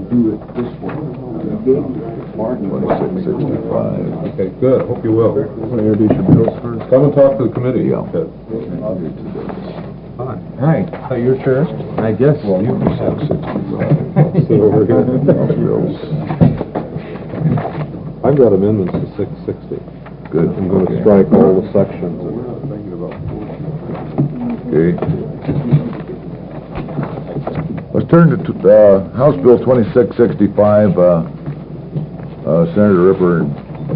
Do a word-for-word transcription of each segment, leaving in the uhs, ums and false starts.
do it this way. twenty-six sixty-five. Okay, good. Hope you will. Want to introduce your bills first? Come and talk to the committee. Yeah. Okay. Hi. Hi. Are you chair? I guess you can Six sixty-five. Sit over here. Bills. I've got amendments to six sixty. Good. I'm going to Okay. strike all the sections. Okay. Let's turn to, uh, House Bill twenty-six sixty-five, uh, uh, Senator Ripper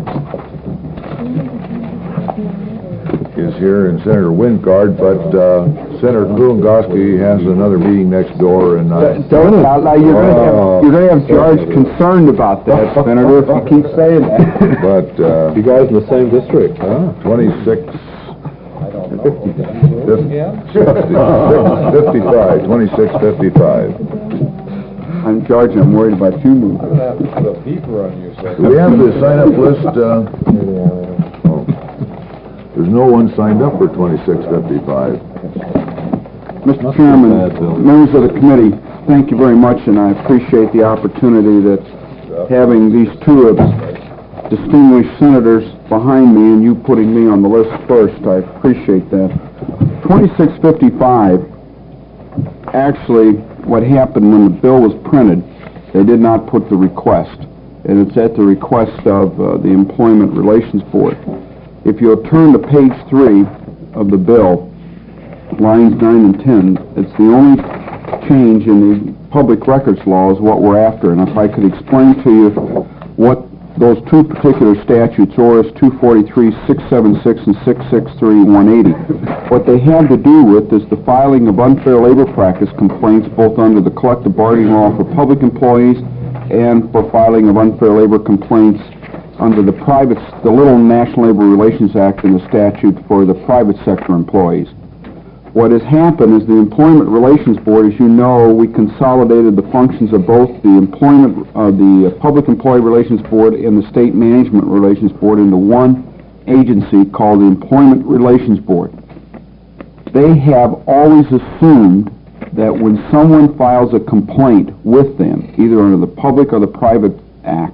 is here, and Senator Wingard, but, uh, Senator Kulongoski has another meeting next door, and I... Don't it out loud. You're gonna Oh. have, you're gonna have George concerned about that, Senator, if you keep saying that. But, uh, You guys in the same district, huh? twenty-six... Fifty. fifty-five, twenty-six fifty-five. I'm George, I'm worried about you moving. I'm gonna have to put a beeper on you, so... Do we have the sign-up list, uh... oh. There's no one signed up for twenty-six fifty-five. Mister Chairman, members of the committee, thank you very much, and I appreciate the opportunity that having these two of distinguished senators behind me and you putting me on the list first, I appreciate that. twenty-six fifty-five, actually, what happened when the bill was printed, they did not put the request, and it's at the request of uh, the Employment Relations Board. If you'll turn to page three of the bill, lines nine and ten, it's the only change in the public records law is what we're after. And if I could explain to you what those two particular statutes, O R S two forty-three, six seventy-six, and six sixty-three, one eighty, what they have to do with is the filing of unfair labor practice complaints both under the collective bargaining law for public employees and for filing of unfair labor complaints under the private, the Little National Labor Relations Act and the statute for the private sector employees. What has happened is the Employment Relations Board, as you know, we consolidated the functions of both the Employment, uh, the Public Employee Relations Board and the State Management Relations Board into one agency called the Employment Relations Board. They have always assumed that when someone files a complaint with them, either under the Public or the Private Act,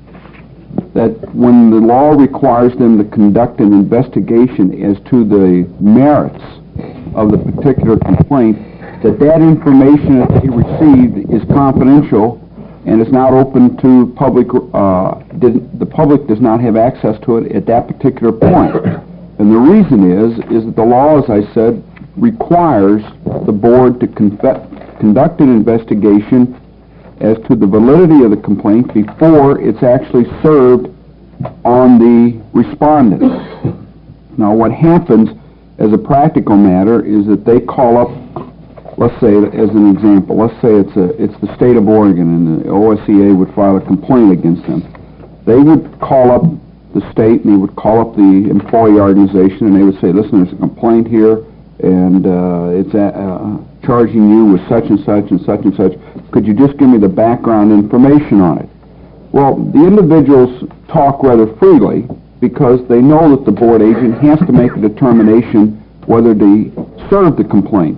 that when the law requires them to conduct an investigation as to the merits of the particular complaint, that that information that they received is confidential and is not open to public, uh, the public does not have access to it at that particular point. And the reason is, is that the law, as I said, requires the board to conduct an investigation as to the validity of the complaint before it's actually served on the respondent. Now, what happens as a practical matter is that they call up, let's say, as an example, let's say it's a it's the state of Oregon and the O S C A would file a complaint against them. They would call up the state and they would call up the employee organization and they would say, listen, there's a complaint here and uh, it's uh, charging you with such and such and such and such. Could you just give me the background information on it? Well, the individuals talk rather freely because they know that the board agent has to make a determination whether to serve the complaint.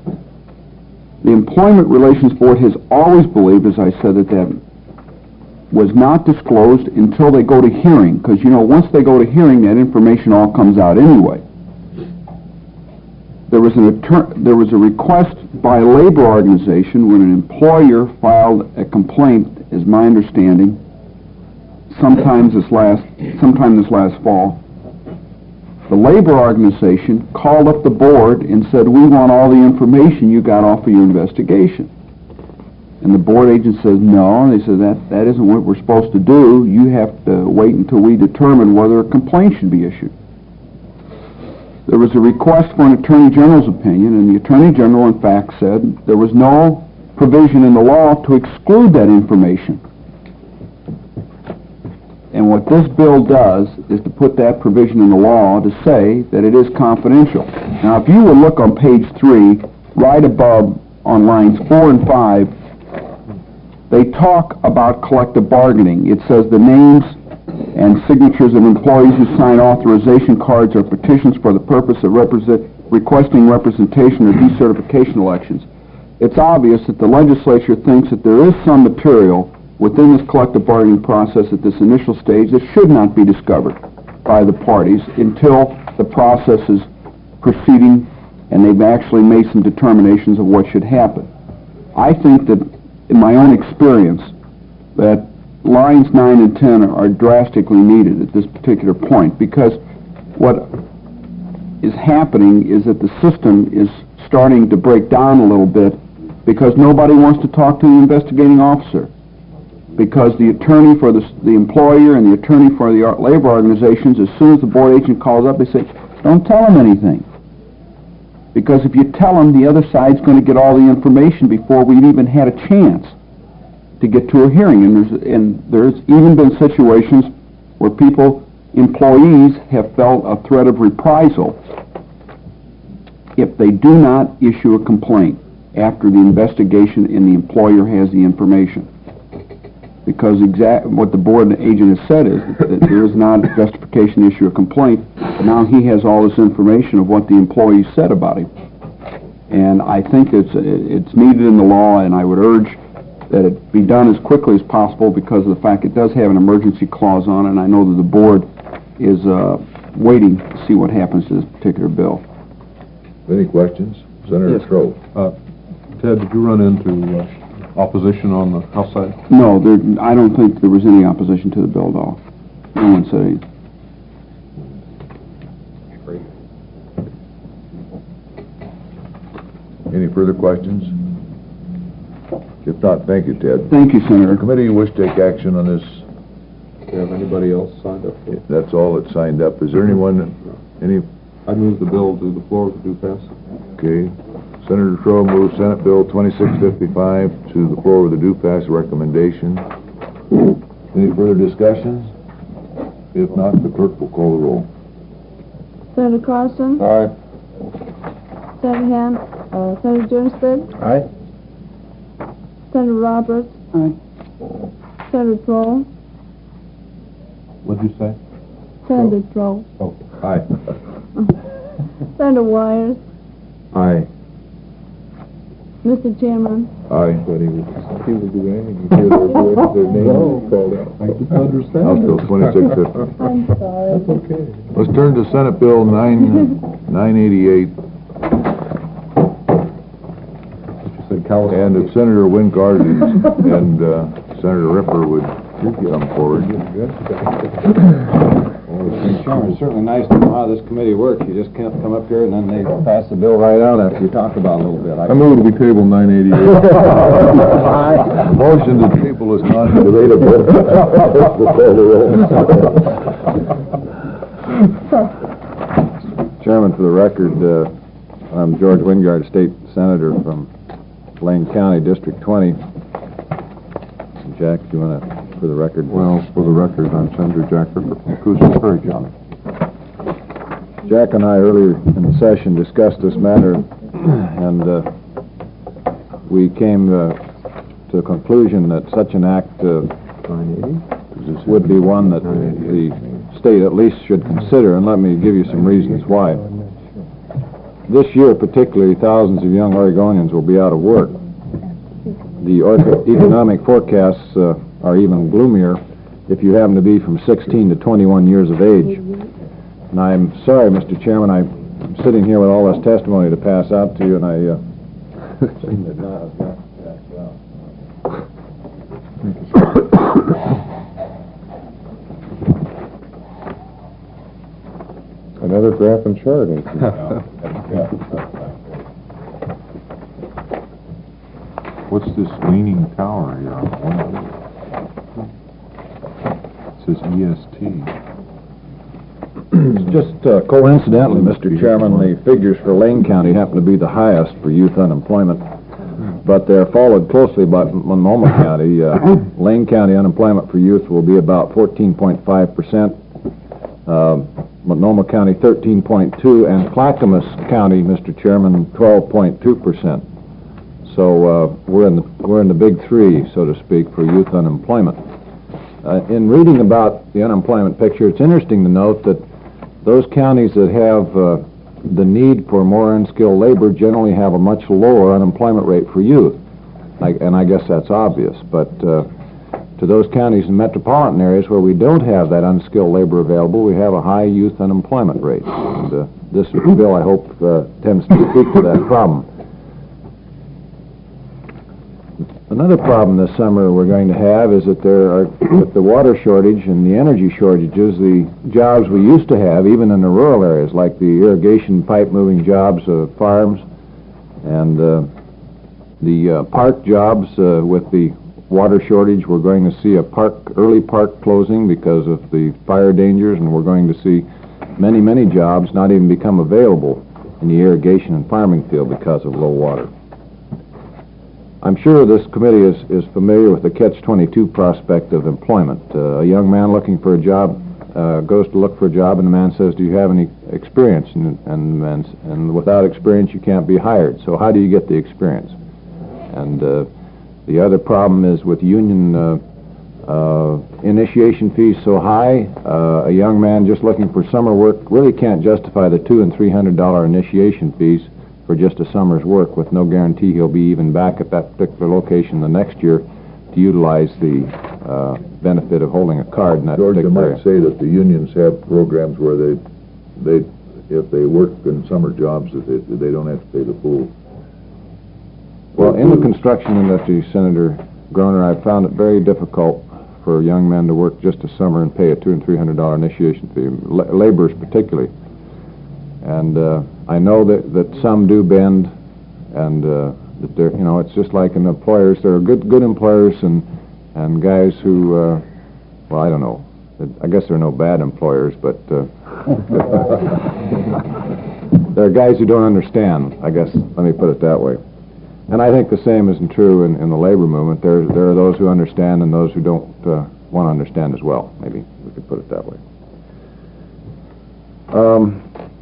The Employment Relations Board has always believed, as I said, that that was not disclosed until they go to hearing, because, you know, once they go to hearing, that information all comes out anyway. There was, an there was a request by a labor organization when an employer filed a complaint, is my understanding, sometimes this last, sometime this last fall. The labor organization called up the board and said, we want all the information you got off of your investigation. And the board agent says, no. And they said, that, that isn't what we're supposed to do. You have to wait until we determine whether a complaint should be issued. There was a request for an Attorney General's opinion, and the Attorney General, in fact, said there was no provision in the law to exclude that information. And what this bill does is to put that provision in the law to say that it is confidential. Now, if you will look on page three, right above on lines four and five, they talk about collective bargaining. It says the names and signatures of employees who sign authorization cards or petitions for the purpose of represent, requesting representation or decertification elections. it's obvious that the legislature thinks that there is some material within this collective bargaining process at this initial stage that should not be discovered by the parties until the process is proceeding and they've actually made some determinations of what should happen. I think that, in my own experience, that lines nine and ten are drastically needed at this particular point, because what is happening is that the system is starting to break down a little bit because nobody wants to talk to the investigating officer, because the attorney for the, the employer and the attorney for the labor organizations, as soon as the board agent calls up, they say, don't tell them anything. Because if you tell them, the other side's going to get all the information before we've even had a chance to get to a hearing. And there's, and there's even been situations where people, employees, have felt a threat of reprisal if they do not issue a complaint after the investigation and the employer has the information. Because exact what the board agent has said is that there is not a justification to issue a complaint. Now he has all this information of what the employee said about him. And I think it's, it's needed in the law, and I would urge that it be done as quickly as possible because of the fact it does have an emergency clause on it, and I know that the board is uh, waiting to see what happens to this particular bill. Any questions? Senator Yes. Strode. Uh, Ted, did you run into uh, opposition on the House side? No, there, I don't think there was any opposition to the bill at all. No one said anything. Any further questions? If not, thank you, Ted. Thank you, Senator. Committee wish to take action on this. Do you have anybody else signed up for it? That's all that signed up. Is there anyone, any, I move the bill to the floor to do pass. okay. Senator Crowe moves Senate Bill twenty-six fifty-five to the floor with a do pass recommendation. Any further discussions? If not, the clerk will call the roll. Senator Carson? Aye. Senator Ham, uh, Senator Juniusburg? Aye. Senator Roberts? Aye. Senator Troll? What'd you say? Senator Troll? Oh, aye. Senator Wires? Aye. Mister Chairman? Aye. But he would, he would do anything, he'd hear their voice, their name called out. I just understand. House Bill twenty-six fifty. I'm sorry. That's okay. Let's turn to Senate Bill nine, nine eighty-eight, You said California. and if Senator Wingard and, and uh, Senator Ripper would come forward. Mister Chairman, it's certainly nice to know how this committee works. You just can't come up here and then they pass the bill right out after you talk about it a little bit. I move we table nine eighty-eight. Motion to table is not debatable. Chairman, for the record, uh, I'm George Wingard, State Senator from Lane County, District twenty. Jack, do you want to, for the record? Well, for the record, I'm Senator Jack Ripper from Coos Prairie County. Jack and I earlier in the session discussed this matter, and uh, we came uh, to a conclusion that such an act uh, would be one that the state at least should consider, and let me give you some reasons why. This year particularly, thousands of young Oregonians will be out of work. The economic forecasts uh, are even gloomier if you happen to be from sixteen to twenty-one years of age. And I'm sorry, Mister Chairman, I'm sitting here with all this testimony to pass out to you, and I... Uh, Another graph and chart, ain't it? What's this leaning tower here? It says E S T. Just uh, coincidentally, Mister Chairman, the figures for Lane County happen to be the highest for youth unemployment, but they're followed closely by Multnomah County. Uh, Lane County unemployment for youth will be about fourteen point five percent, uh, Multnomah County thirteen point two, and Clackamas County, Mister Chairman, twelve point two percent. So uh, we're in the we're in the big three, so to speak, for youth unemployment. Uh, in reading about the unemployment picture, it's interesting to note that those counties that have uh, the need for more unskilled labor generally have a much lower unemployment rate for youth. I, and I guess that's obvious, but uh, to those counties and metropolitan areas where we don't have that unskilled labor available, we have a high youth unemployment rate. And uh, this bill, I hope, uh, tends to speak to that problem. Another problem this summer we're going to have is that there are, with the water shortage and the energy shortages, the jobs we used to have, even in the rural areas, like the irrigation pipe moving jobs of farms and uh, the uh, park jobs uh, with the water shortage, we're going to see a park, early park closing because of the fire dangers, and we're going to see many, many jobs not even become available in the irrigation and farming field because of low water. I'm sure this committee is, is familiar with the catch twenty-two prospect of employment. Uh, a young man looking for a job uh, goes to look for a job, and the man says, do you have any experience? And, and, and, and without experience, you can't be hired. So how do you get the experience? And uh, the other problem is with union uh, uh, initiation fees so high, uh, a young man just looking for summer work really can't justify the two and three hundred dollar initiation fees for just a summer's work, with no guarantee he'll be even back at that particular location the next year to utilize the uh, benefit of holding a card in that George, you particular might say that the unions have programs where they, they, if they work in summer jobs, that they, they don't have to pay the full. Well, in the construction industry, Senator Groner, I've found it very difficult for young men to work just a summer and pay a two and three hundred dollar initiation fee, La laborers particularly. And uh, I know that, that some do bend, and uh, that they're, you know, it's just like in employers. There are good good employers and and guys who, uh, well, I don't know. I guess there are no bad employers, but uh, there are guys who don't understand. I guess let me put it that way. And I think the same isn't true in, in the labor movement. There there are those who understand and those who don't uh, want to understand as well. Maybe we could put it that way. Um.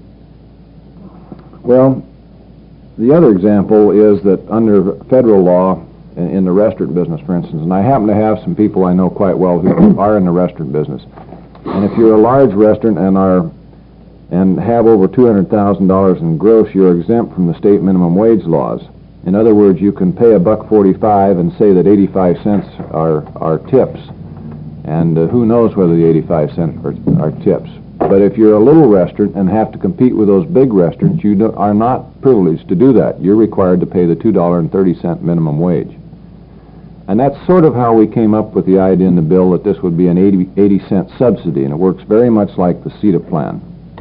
Well, the other example is that under federal law, in, in the restaurant business, for instance, and I happen to have some people I know quite well who are in the restaurant business, and if you're a large restaurant and are and have over two hundred thousand dollars in gross, you're exempt from the state minimum wage laws. In other words, you can pay a buck forty-five and say that eighty-five cents are are tips, and uh, who knows whether the eighty-five cents are, are tips. But if you're a little restaurant and have to compete with those big restaurants, you do, are not privileged to do that. You're required to pay the two dollars and thirty cent minimum wage. And that's sort of how we came up with the idea in the bill that this would be an eighty, eighty cent subsidy, and it works very much like the C E T A plan.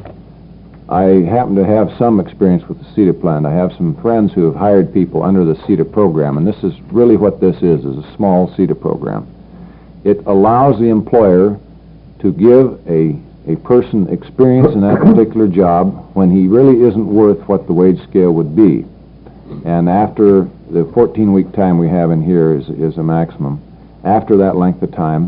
I happen to have some experience with the C E T A plan. I have some friends who have hired people under the C E T A program, and this is really what this is, is a small C E T A program. It allows the employer to give a a person experience in that particular job when he really isn't worth what the wage scale would be. And after the fourteen week time we have in here is, is a maximum, after that length of time,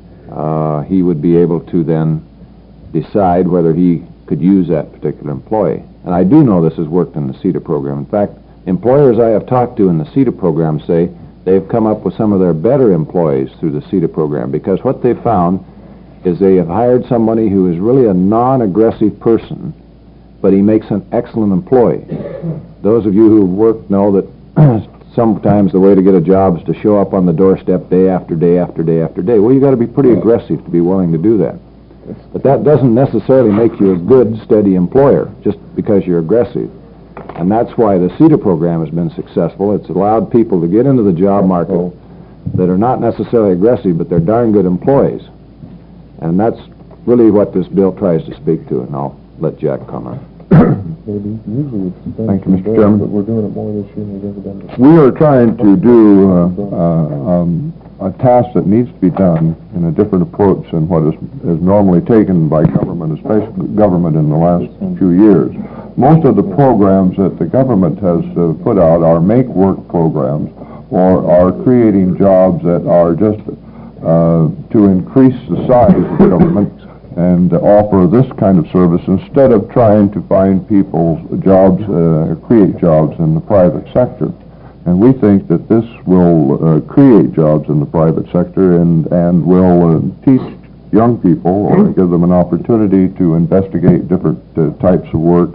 uh, he would be able to then decide whether he could use that particular employee. And I do know this has worked in the C E T A program. In fact, employers I have talked to in the C E T A program say they've come up with some of their better employees through the C E T A program, because what they found is they have hired somebody who is really a non-aggressive person, but he makes an excellent employee. Those of you who've worked know that sometimes the way to get a job is to show up on the doorstep day after day after day after day. Well, you've got to be pretty aggressive to be willing to do that. But that doesn't necessarily make you a good, steady employer, just because you're aggressive. And that's why the C E T A program has been successful. It's allowed people to get into the job market that are not necessarily aggressive, but they're darn good employees. And that's really what this bill tries to speak to, and I'll let Jack comment. Maybe usually it's done Thank you, Mister for Chairman. But we're doing it more this year than we've ever done before. We are trying to do uh, uh, um, a task that needs to be done in a different approach than what is, is normally taken by government, especially government in the last few years. Most of the programs that the government has uh, put out are make-work programs, or are creating jobs that are just uh, to increase the size of the government and offer this kind of service instead of trying to find people jobs, uh, create jobs in the private sector. And we think that this will uh, create jobs in the private sector and, and will uh, teach young people, or give them an opportunity to investigate different uh, types of work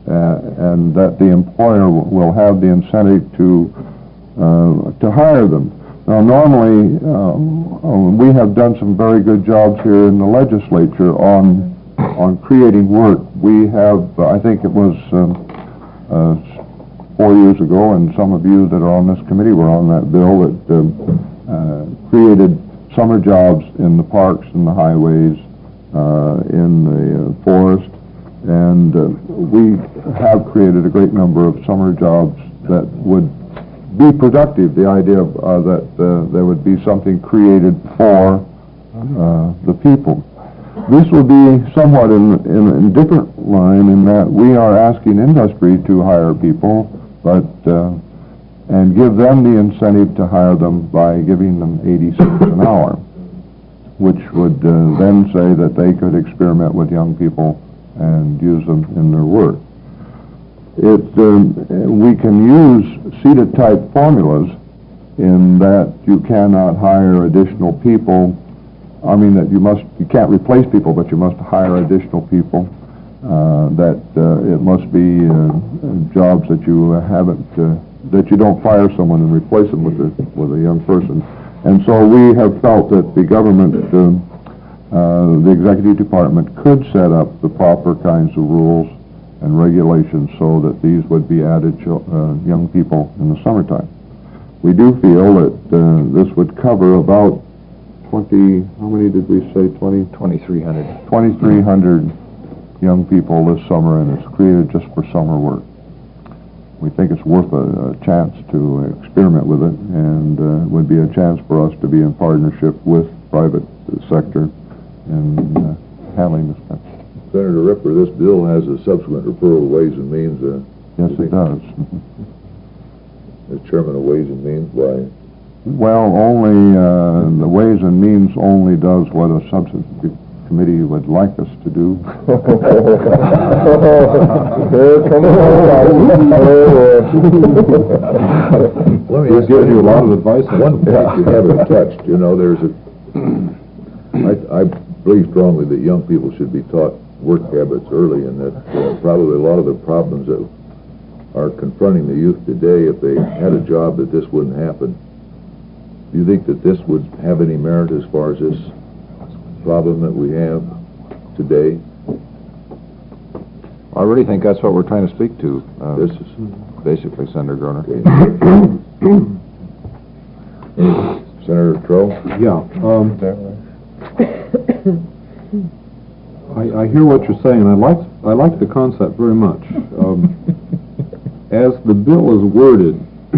uh, and that the employer w- will have the incentive to uh, to hire them. Now, normally, uh, uh, we have done some very good jobs here in the legislature on on creating work. We have, uh, I think it was um, uh, four years ago, and some of you that are on this committee were on that bill that um, uh, created summer jobs in the parks and the highways, uh, in the uh, forest, and uh, we have created a great number of summer jobs that would be productive. The idea of, uh, that uh, there would be something created for uh, the people. This would be somewhat in, in a different line in that we are asking industry to hire people, but uh, and give them the incentive to hire them by giving them eighty cents an hour, which would uh, then say that they could experiment with young people and use them in their work. It, um, we can use CETA-type formulas in that you cannot hire additional people. I mean that you must, you can't replace people, but you must hire additional people. Uh, that uh, it must be uh, jobs that you haven't, uh, that you don't fire someone and replace them with a with a young person. And so we have felt that the government, uh, uh, the executive department, could set up the proper kinds of rules and regulations so that these would be added to uh, young people in the summertime. We do feel that uh, this would cover about twenty, how many did we say, twenty? twenty-three hundred. twenty-three hundred young people this summer, and it's created just for summer work. We think it's worth a, a chance to experiment with it, and uh, it would be a chance for us to be in partnership with private sector in uh, handling this kind. Senator Ripper, this bill has a subsequent referral to Ways and Means. Uh, Yes, it does. As Chairman of Ways and Means, why? Well, only, uh, the Ways and Means only does what a substantive committee would like us to do. Let me It gives you a lot of advice. One point you haven't touched, you know, there's a, I, I believe strongly that young people should be taught work habits early, and that uh, probably a lot of the problems that are confronting the youth today, if they had a job, that this wouldn't happen. Do you think that this would have any merit as far as this problem that we have today? I really think that's what we're trying to speak to, uh, This is basically, Senator Groner. Senator Troll? Yeah, um, I, I hear what you're saying, and I like, I like the concept very much. Um, as the bill is worded,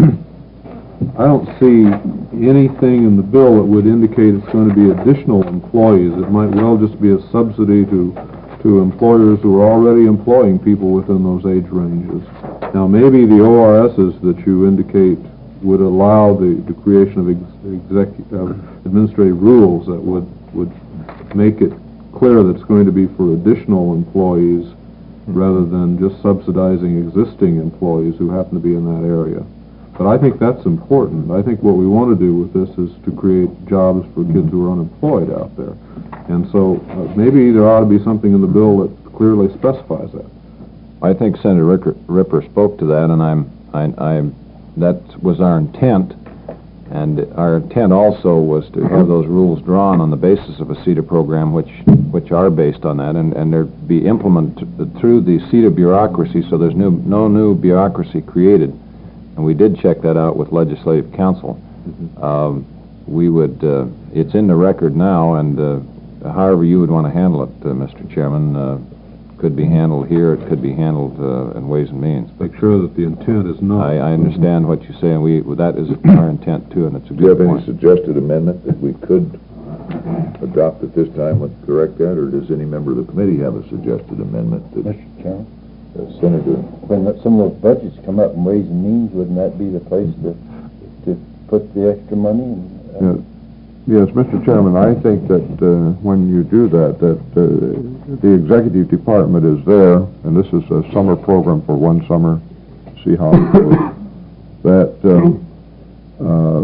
I don't see anything in the bill that would indicate it's going to be additional employees. It might well just be a subsidy to to employers who are already employing people within those age ranges. Now, maybe the O R Ss that you indicate would allow the, the creation of ex, execu, uh, administrative rules that would, would make it clear that it's going to be for additional employees rather than just subsidizing existing employees who happen to be in that area. But I think that's important. I think what we want to do with this is to create jobs for kids who are unemployed out there. And so uh, maybe there ought to be something in the bill that clearly specifies that. I think Senator Ripper, Ripper spoke to that, and I'm, I, I, that was our intent. And our intent also was to have those rules drawn on the basis of a CETA program, which which are based on that, and, and they're be implemented through the CETA bureaucracy, so there's new, no new bureaucracy created. And we did check that out with Legislative Council. Mm-hmm. um, we would, uh, it's in the record now, and uh, however you would want to handle it, uh, Mister Chairman, uh, could be handled here, it could be handled uh, in Ways and Means. Make sure that the intent is not. I, I understand what you say, and we, that is our intent too, and it's a Do you have good any point. suggested amendment that we could adopt at this time would correct that, or does any member of the committee have a suggested amendment? That, Mister Chairman, uh, Senator? when the- some of those budgets come up in Ways and Means, wouldn't that be the place to, to put the extra money? And, uh, Yeah. Yes, Mister Chairman, I think that uh, when you do that, that uh, the executive department is there, and this is a summer program for one summer, see how it goes, that uh, uh,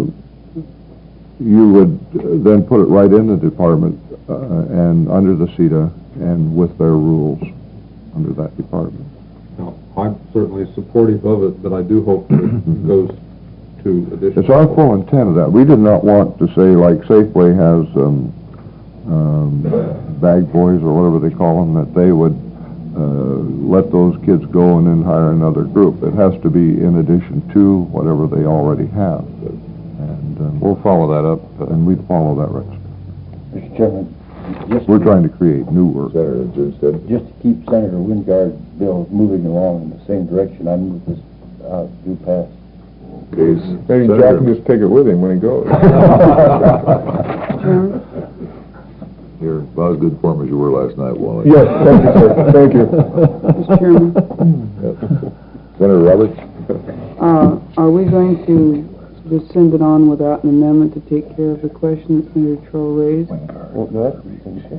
you would then put it right in the department uh, and under the CETA and with their rules under that department. Now, I'm certainly supportive of it, but I do hope that it goes to additional... It's our full intent of that. We did not want to say, like Safeway has um, um, bag boys or whatever they call them, that they would uh, let those kids go and then hire another group. It has to be in addition to whatever they already have. And um, We'll follow that up. uh, and we'd follow that, Rich. Mister Chairman, just, We're trying to create new work. Senator Juristad. just to keep Senator Wingard's bill moving along in the same direction, I move this, uh, do pass. Okay, Maybe Jack can just take it with him when he goes. Chairman? You're about as good form as you were last night, Wally. Yes, thank you, sir, thank you. Mister Chairman, Senator Roberts? Uh, are we going to just send it on without an amendment to take care of the question that Senator Troll raised? Well, no, that's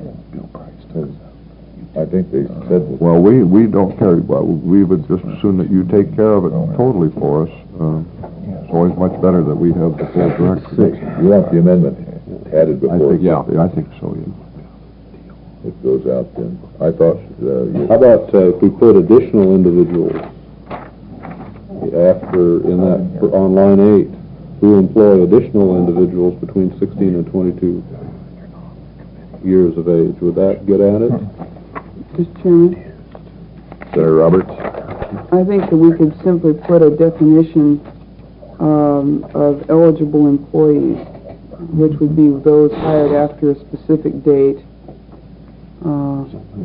I think they said that. Well, we, we don't care, well, we would just assume that you take care of it totally for us. Uh, It's always much better that we have the full direction. You want the amendment added I before think, yeah, I think so, yeah. it goes out then? I thought, uh, you... How about uh, if we put additional individuals after, in that, for- on line eight, who employ additional individuals between sixteen and twenty-two years of age? Would that get added? Mister Chairman, Senator Roberts? I think that we could simply put a definition um, of eligible employees, which would be those hired after a specific date, uh,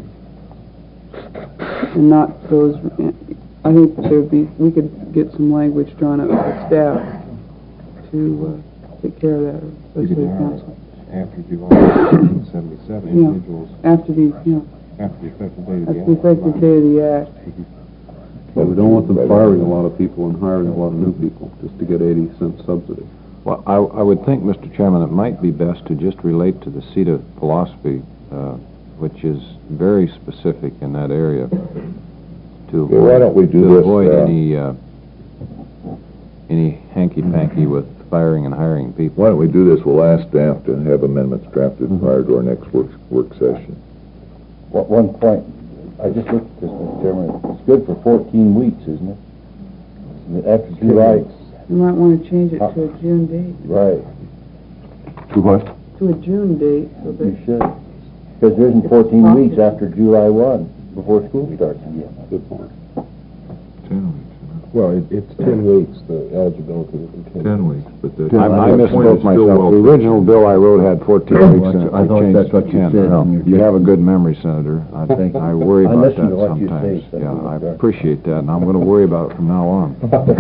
and not those, I think that there'd be, we could get some language drawn up by staff to uh, take care of that, especially the council. After July nineteen seventy-seven, Yeah. individuals, After the, yeah, after the effective date of the after act. the effective date of the act. But we don't want them firing a lot of people and hiring a lot of new people, just to get eighty cent subsidy. Well, I, I would think, Mister Chairman, it might be best to just relate to the CETA philosophy, uh, which is very specific in that area, to Okay, why don't we do to this, avoid uh, any, uh, any hanky-panky with firing and hiring people. Why don't we do this? We'll ask staff to have amendments drafted prior to our next work, work session. One one point, I just looked at this, Mister Chairman, it's good for fourteen weeks, isn't it? After July, You might want to change it to a June date, right, To what? to a June date, so you that, should. Because there isn't fourteen weeks after July one, before school starts again. Good point. Ten weeks. Well, it, it's ten weeks, the eligibility would be ten. Ten weeks, but the... I, I the point misspoke is still myself. well- The original bill I wrote had fourteen weeks in it. I thought changed that's to what you ten. said No, in your- You have a good memory, Senator. I think, I worry I about listen that to what you sometimes. say, Yeah, Senator I Stark. appreciate that, and I'm gonna worry about it from now on.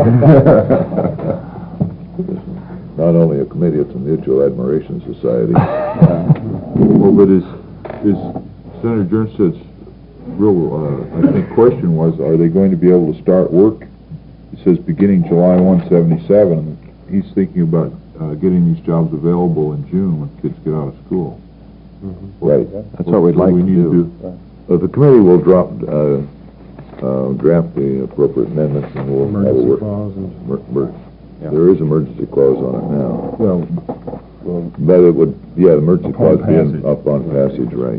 Not only a committee, it's a mutual admiration society. Well, but is, is Senator Jernstad's real, uh, I think, question was, are they going to be able to start work? It says beginning July one seventy-seven, and he's thinking about, uh, getting these jobs available in June when kids get out of school. Right. That's what we'd What like we to need do. Uh, the committee will drop, uh, uh, draft the appropriate amendments and we'll have a Emergency work. clause and, mer- mer- Yeah. There is emergency clause on it now. well, But it would, yeah, the emergency Upon clause being passage. up on passage, right.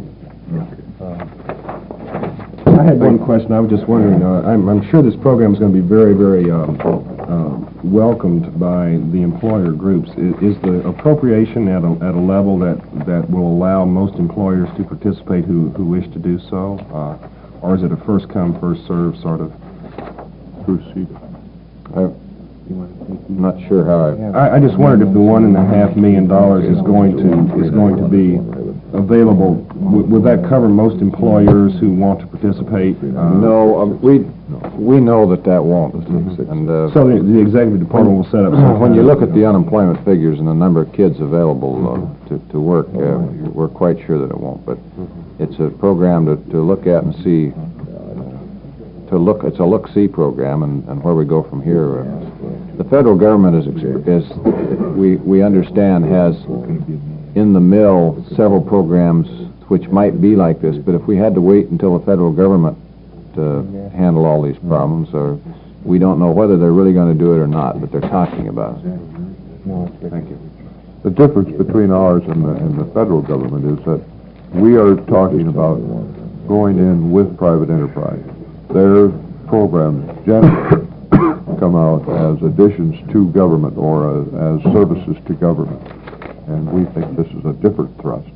I had one question. I was just wondering, uh, I'm, I'm sure this program is going to be very, very, um, uh, welcomed by the employer groups. Is, is the appropriation at a, at a level that, that will allow most employers to participate who, who wish to do so? Uh, or is it a first come, first served sort of procedure? I'm not sure how I, I, I just wondered if the one and a half million dollars is going to, is going to be available. Would, would that cover most employers who want to participate? Uh, no, um, we, we know that that won't. And, uh, So the, the executive department will set up some when you kind of- look at the unemployment figures and the number of kids available uh, to, to work, uh, we're quite sure that it won't. But it's a program to, to look at and see, to look, it's a look-see program, and, and where we go from here. Uh, the federal government is, exp- is, we, we understand, has in the mill several programs which might be like this, but if we had to wait until the federal government to handle all these problems, or we don't know whether they're really going to do it or not, but they're talking about it. Thank you. The difference between ours and the, and the federal government is that we are talking about going in with private enterprise. They're programs generally come out as additions to government or as, as services to government. And we think this is a different thrust.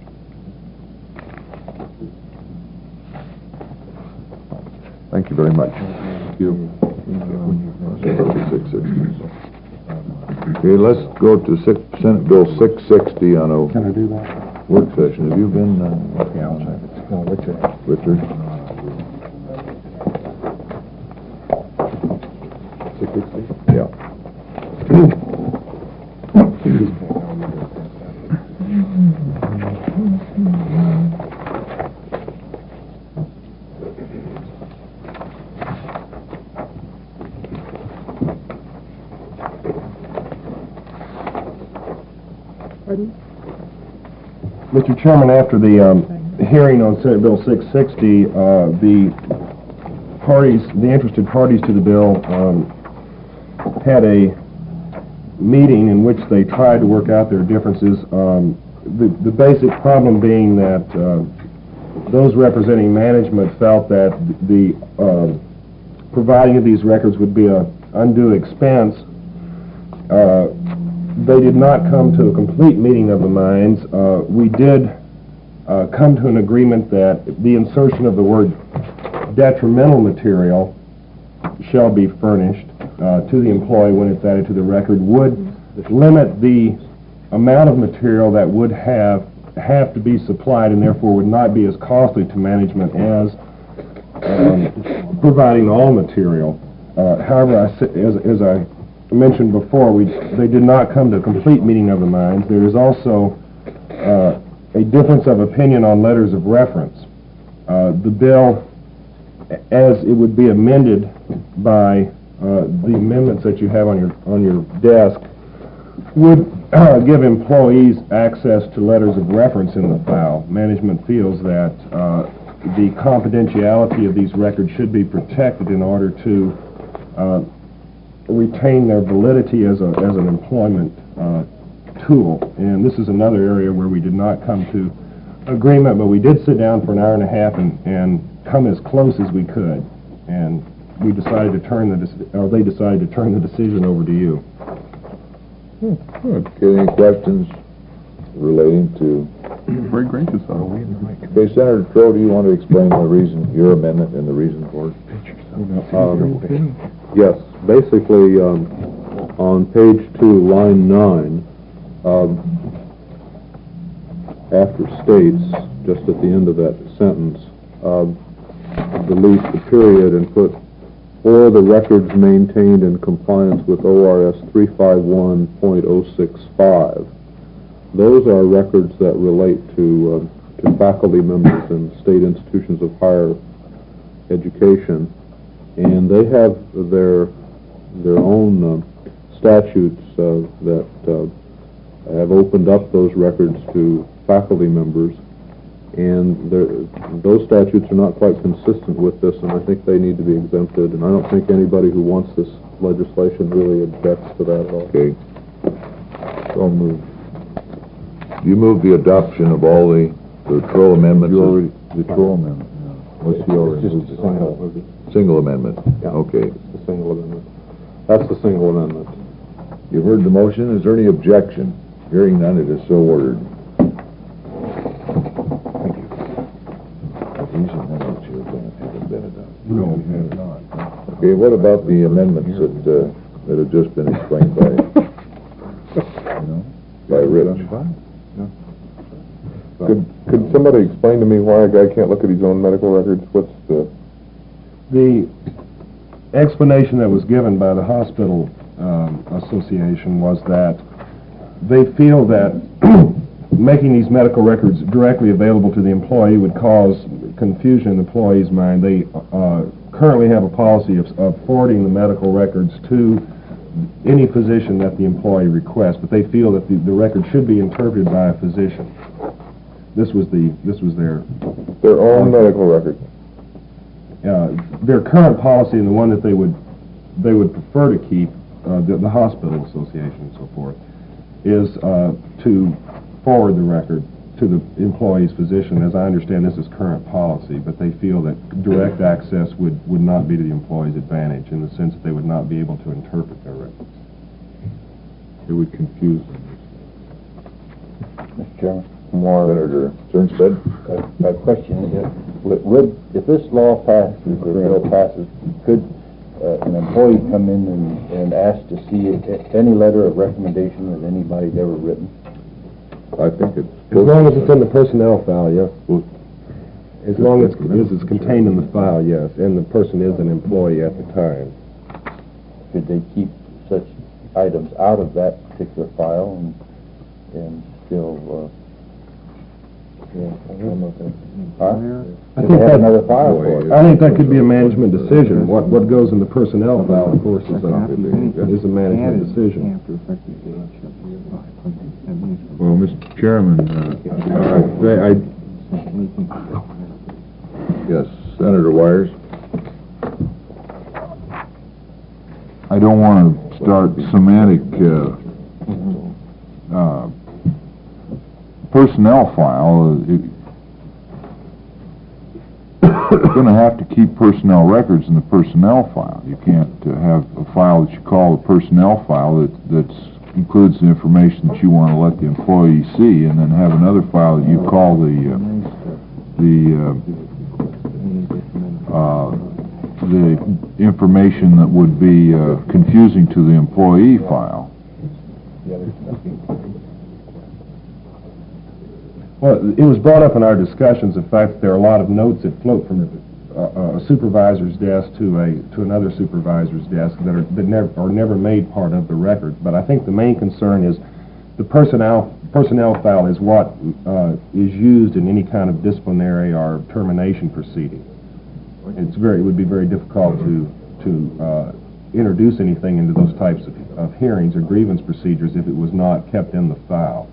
Thank you very much. Thank you. Okay, let's go to six, Senate Bill six sixty on a Can I do that? work session. Have you been, uh, Yeah, I'll check it. No, Richard. Richard? six sixty? Yeah. Mister Chairman, after the um, hearing on Senate Bill six sixty, uh, the parties, the interested parties to the bill, um, had a meeting in which they tried to work out their differences. Um, the, the basic problem being that uh, those representing management felt that the uh, providing of these records would be an undue expense. Uh, They did not come to a complete meeting of the minds. Uh, we did uh, come to an agreement that the insertion of the word detrimental material shall be furnished uh, to the employee when it's added to the record would limit the amount of material that would have have to be supplied and therefore would not be as costly to management as um, providing all material. Uh, however, I, as, as I mentioned before, we they did not come to a complete meeting of the minds. There is also uh, a difference of opinion on letters of reference. Uh, the bill, as it would be amended by uh, the amendments that you have on your on your desk, would uh, give employees access to letters of reference in the file. Management feels that uh, the confidentiality of these records should be protected in order to uh, retain their validity as a as an employment uh, tool. And this is another area where we did not come to agreement, but we did sit down for an hour and a half and, and come as close as we could. And we decided to turn the dec- or they decided to turn the decision over to you. Okay, any questions relating to? Very gracious of you. Okay, Senator Troe, do you want to explain the reason, your amendment and the reason for it? Um, Yes, basically, um, on page two, line nine, um, after states, just at the end of that sentence, um, delete the period and put, or the records maintained in compliance with O R S three fifty-one point oh six five. Those are records that relate to, uh, to faculty members in state institutions of higher education. And they have their their own uh, statutes uh, that uh, have opened up those records to faculty members, and those statutes are not quite consistent with this, and I think they need to be exempted. And I don't think anybody who wants this legislation really objects to that at all. Okay. So moved. You move the adoption of all the the Troe amendments. You already, the Troe amendment. What's the already? It's just a single. Single amendment. Yeah. Okay. It's the single amendment. That's the single amendment. You've heard the motion. Is there any objection? Hearing none, it is so ordered. Thank you. These amendments here haven't been adopted. No, we have not. Okay, what about the amendments that, uh, that have just been explained by, by Rich? Could, could somebody explain to me why a guy can't look at his own medical records? What's the... The explanation that was given by the hospital um, association was that they feel that making these medical records directly available to the employee would cause confusion in the employee's mind. They uh, currently have a policy of, of forwarding the medical records to any physician that the employee requests, but they feel that the, the record should be interpreted by a physician. This was the this was their Their own medical records. uh, their current policy, and the one that they would they would prefer to keep, uh, the, the hospital association and so forth, is uh, to forward the record to the employee's physician. As I understand, this is current policy, but they feel that direct access would, would not be to the employee's advantage in the sense that they would not be able to interpret their records. It would confuse them. Mister Chairman, more, Senator Turnstead? a, a question, would, would, if this law passes, or bill passes, could uh, an employee come in and, and ask to see a- any letter of recommendation that anybody's ever written? I think it's... As long as it's in the personnel file, yes. As long as as it's contained in the file, yes, and the person is an employee at the time. Could they keep such items out of that particular file and, and still, uh, yeah, I don't know if that, huh? I Could think they have that- another file for it? I think that could be a management decision. What, what goes in the personnel file, of course, is a, is a management decision. Well, Mister Chairman, uh, I, I Yes, Senator Wires? I don't want to start semantic, uh, uh, personnel file. It- You're going to have to keep personnel records in the personnel file. You can't uh, have a file that you call the personnel file that that's, includes the information that you want to let the employee see, and then have another file that you call the uh, the uh, uh, the information that would be uh, confusing to the employee file. Well, it was brought up in our discussions, the fact that there are a lot of notes that float from a, a supervisor's desk to a to another supervisor's desk that are that never are never made part of the record. But I think the main concern is the personnel personnel file is what uh, is used in any kind of disciplinary or termination proceeding. It's very it would be very difficult to to uh, introduce anything into those types of, of hearings or grievance procedures if it was not kept in the file.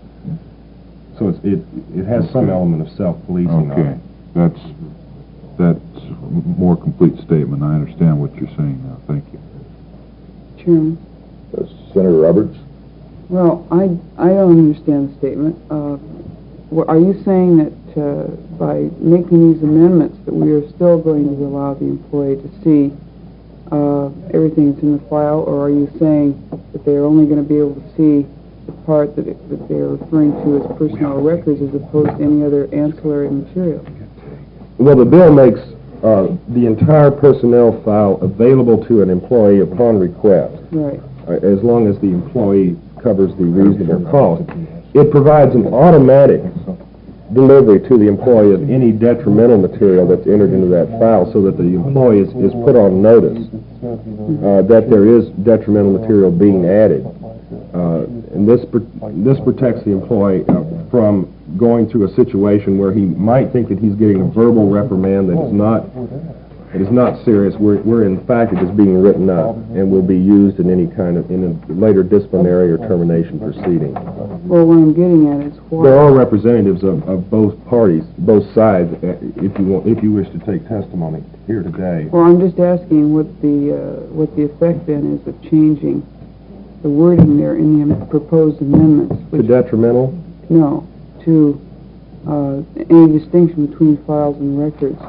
So it's, it it has some element of self-policing on Okay, it. that's that's a more complete statement. I understand what you're saying now. Thank you. Chairman. Uh, Senator Roberts? Well, I, I don't understand the statement. Uh, wha- are you saying that uh, by making these amendments that we are still going to allow the employee to see uh, everything that's in the file, or are you saying that they are only going to be able to see the part that, it, that they're referring to as personnel records as opposed to any other ancillary material? Well, the bill makes uh, the entire personnel file available to an employee upon request, Right. uh, as long as the employee covers the reasonable cost. It provides an automatic delivery to the employee of any detrimental material that's entered into that file so that the employee is, is put on notice uh, that there is detrimental material being added. Uh, and this pr this protects the employee uh, from going through a situation where he might think that he's getting a verbal reprimand that is not that is not serious, where, where in fact it is being written up and will be used in any kind of in a later disciplinary or termination proceeding. Well, what I'm getting at is why... There are representatives of, of both parties, both sides, uh, if you want, if you wish to take testimony here today. Well, I'm just asking what the, uh, what the effect then is of changing the wording there in the am- proposed amendments. To Which, detrimental? no, to uh, any distinction between files and records.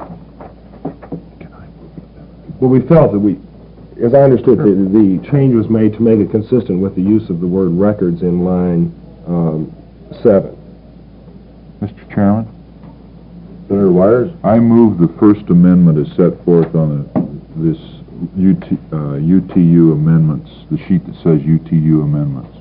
Well, we felt that we, as I understood, the, the change was made to make it consistent with the use of the word records in line um, seven. Mister Chairman, Senator Wires? I move the First Amendment as set forth on the, this U T, uh, U T U amendments, the sheet that says U T U amendments.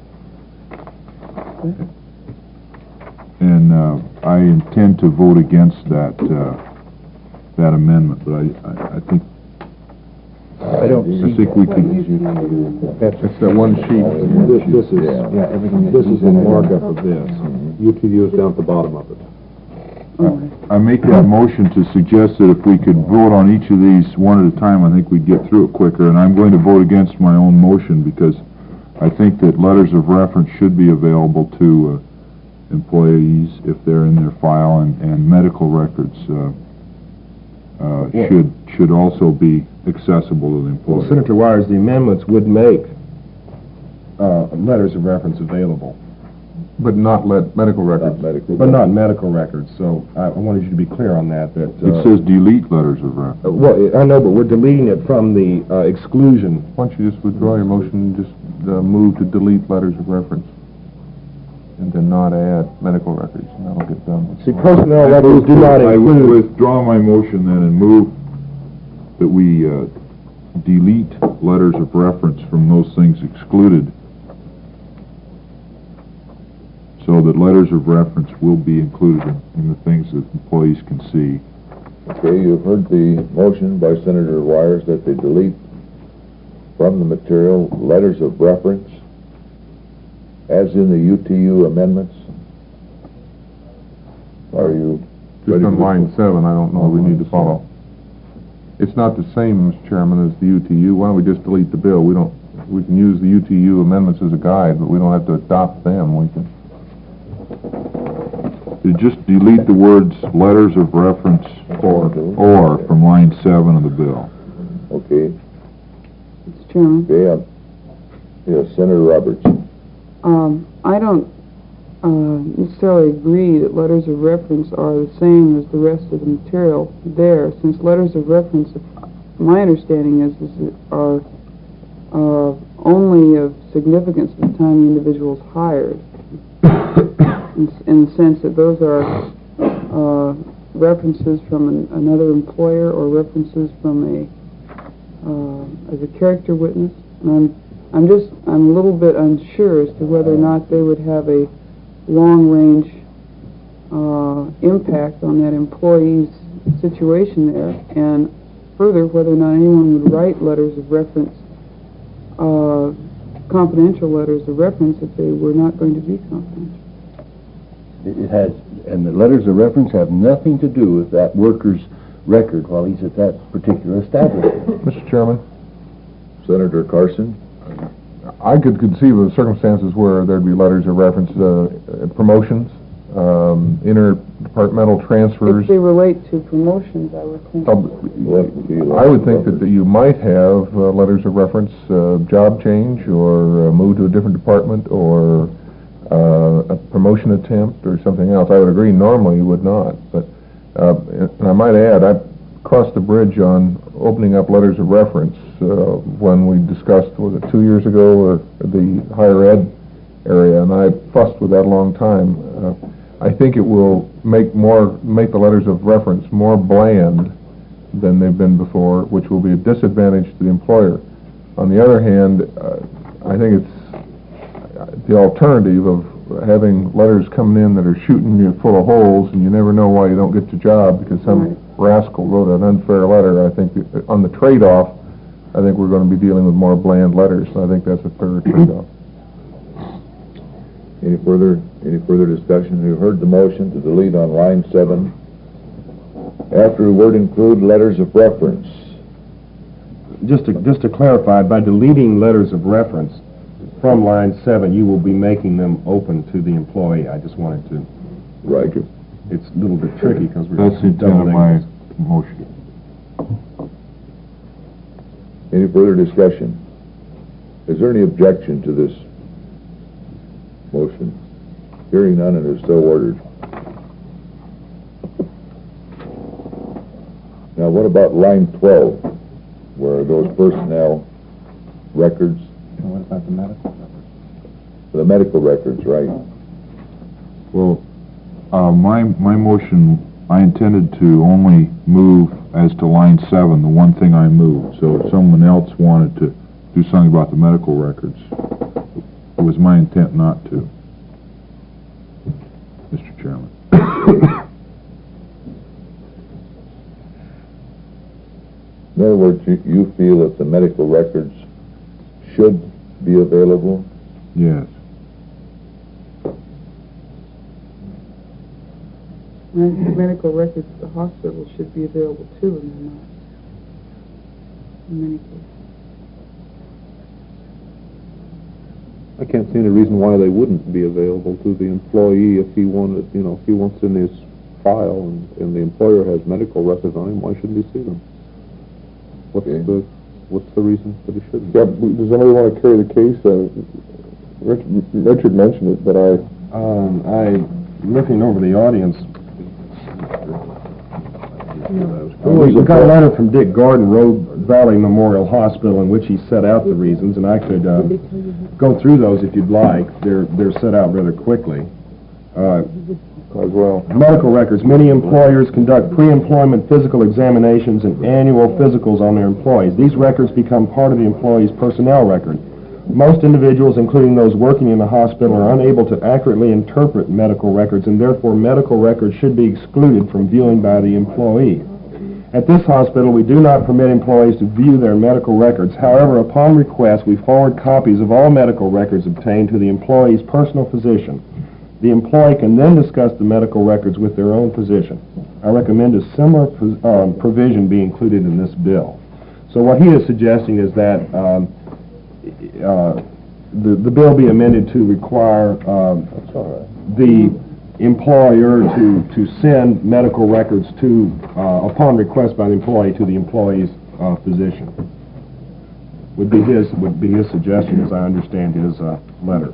And uh, I intend to vote against that uh, that amendment, but I, I, I think I don't I think we could. It's that one sheet. This, this is, Yeah, everything this is the markup of this. U T U is down at the bottom of it. I make that motion to suggest that if we could vote on each of these one at a time, I think we'd get through it quicker. And I'm going to vote against my own motion because I think that letters of reference should be available to uh, employees if they're in their file, and, and medical records uh, uh, should should also be accessible to the employee. Well, Senator Wires, the amendments would make uh, letters of reference available. But not let medical records. Not medical. But not medical records, so I I wanted you to be clear on that, that... uh, It says delete letters of reference. uh, Well, I know, but we're deleting it from the uh, exclusion. Why don't you just withdraw your motion and just uh, move to delete letters of reference? And then not add medical records, and that'll get done. See, personnel records do not I include... withdraw my motion then and move that we uh, delete letters of reference from those things excluded, so that letters of reference will be included in, in the things that employees can see. Okay, you've heard the motion by Senator Wires that they delete from the material letters of reference as in the U T U amendments. Are you Just ready on to- line seven, I don't know we need to follow. It's not the same, Mister Chairman, as the U T U. Why don't we just delete the bill? We don't, we can use the U T U amendments as a guide, but we don't have to adopt them. We can, You just delete the words letters of reference or, or from line seven of the bill. Okay, Mister Chairman, okay, um, yes, Senator Roberts. um, I don't, uh, necessarily agree that letters of reference are the same as the rest of the material there, since letters of reference, my understanding is, is that are, uh, only of significance at the time the individual is hired. In, in the sense that those are uh, references from an, another employer or references from a uh, as a character witness. And I'm I'm just I'm a little bit unsure as to whether or not they would have a long range uh, impact on that employee's situation there, and further whether or not anyone would write letters of reference, uh, confidential letters of reference, if they were not going to be confidential. It has, and the letters of reference have nothing to do with that worker's record while he's at that particular establishment. Mister Chairman, Senator Carson? I could conceive of circumstances where there'd be letters of reference, uh, promotions, um, interdepartmental transfers. If they relate to promotions, I would think. I would think that, that you might have uh, letters of reference, uh, job change, or uh, move to a different department, or uh, a promotion attempt, or something else. I would agree normally you would not, but uh, and I might add, I crossed the bridge on opening up letters of reference uh, when we discussed, was it two years ago, or the higher ed area, and I fussed with that a long time. Uh, I think it will make more make the letters of reference more bland than they've been before, which will be a disadvantage to the employer. On the other hand, uh, I think it's the alternative of having letters coming in that are shooting you full of holes, and you never know why you don't get your job because some Right. rascal wrote an unfair letter. I think that on the trade-off, I think we're going to be dealing with more bland letters. So I think that's a fair trade-off. Any further, any further discussion? You heard the motion to delete on line seven. After the word include letters of reference. Just to, just to clarify, by deleting letters of reference from line seven, you will be making them open to the employee. I just wanted to, Right. it's a little bit tricky because we're... That's the intent of my motion. Any further discussion? Is there any objection to this motion? Hearing none, and is so ordered. Now, what about line twelve, where those personnel records, What about the medical records? the medical records, right? Well, uh, my, my motion, I intended to only move as to line seven, the one thing I moved. So if someone else wanted to do something about the medical records, it was my intent not to, Mister Chairman. In other words, you, you feel that the medical records should be available? Yes. And I think medical records at the hospital should be available too, and they're not. In many cases. I can't see any reason why they wouldn't be available to the employee if he wanted, you know, if he wants in his file and, and the employer has medical records on him, why shouldn't he see them? What's Okay. the, what's the reason that he shouldn't? Yeah, does anybody want to carry the case? Uh, Richard, Richard mentioned it, but I Um, I, looking over the audience, we we got a letter from Dick Gordon, Road Valley Memorial Hospital, in which he set out the reasons, and I could uh, go through those if you'd like. They're, they're set out rather quickly. Uh, As well. Medical records. Many employers conduct pre-employment physical examinations and annual physicals on their employees. These records become part of the employee's personnel record. Most individuals, including those working in the hospital, are unable to accurately interpret medical records, and therefore medical records should be excluded from viewing by the employee. At this hospital, we do not permit employees to view their medical records. However, upon request, we forward copies of all medical records obtained to the employee's personal physician. The employee can then discuss the medical records with their own physician. I recommend a similar um, provision be included in this bill. So what he is suggesting is that um, uh, the, the bill be amended to require um, the employer to, to send medical records to, uh, upon request by the employee, to the employee's uh, physician. Would be his, would be his suggestion, as I understand his uh, letter.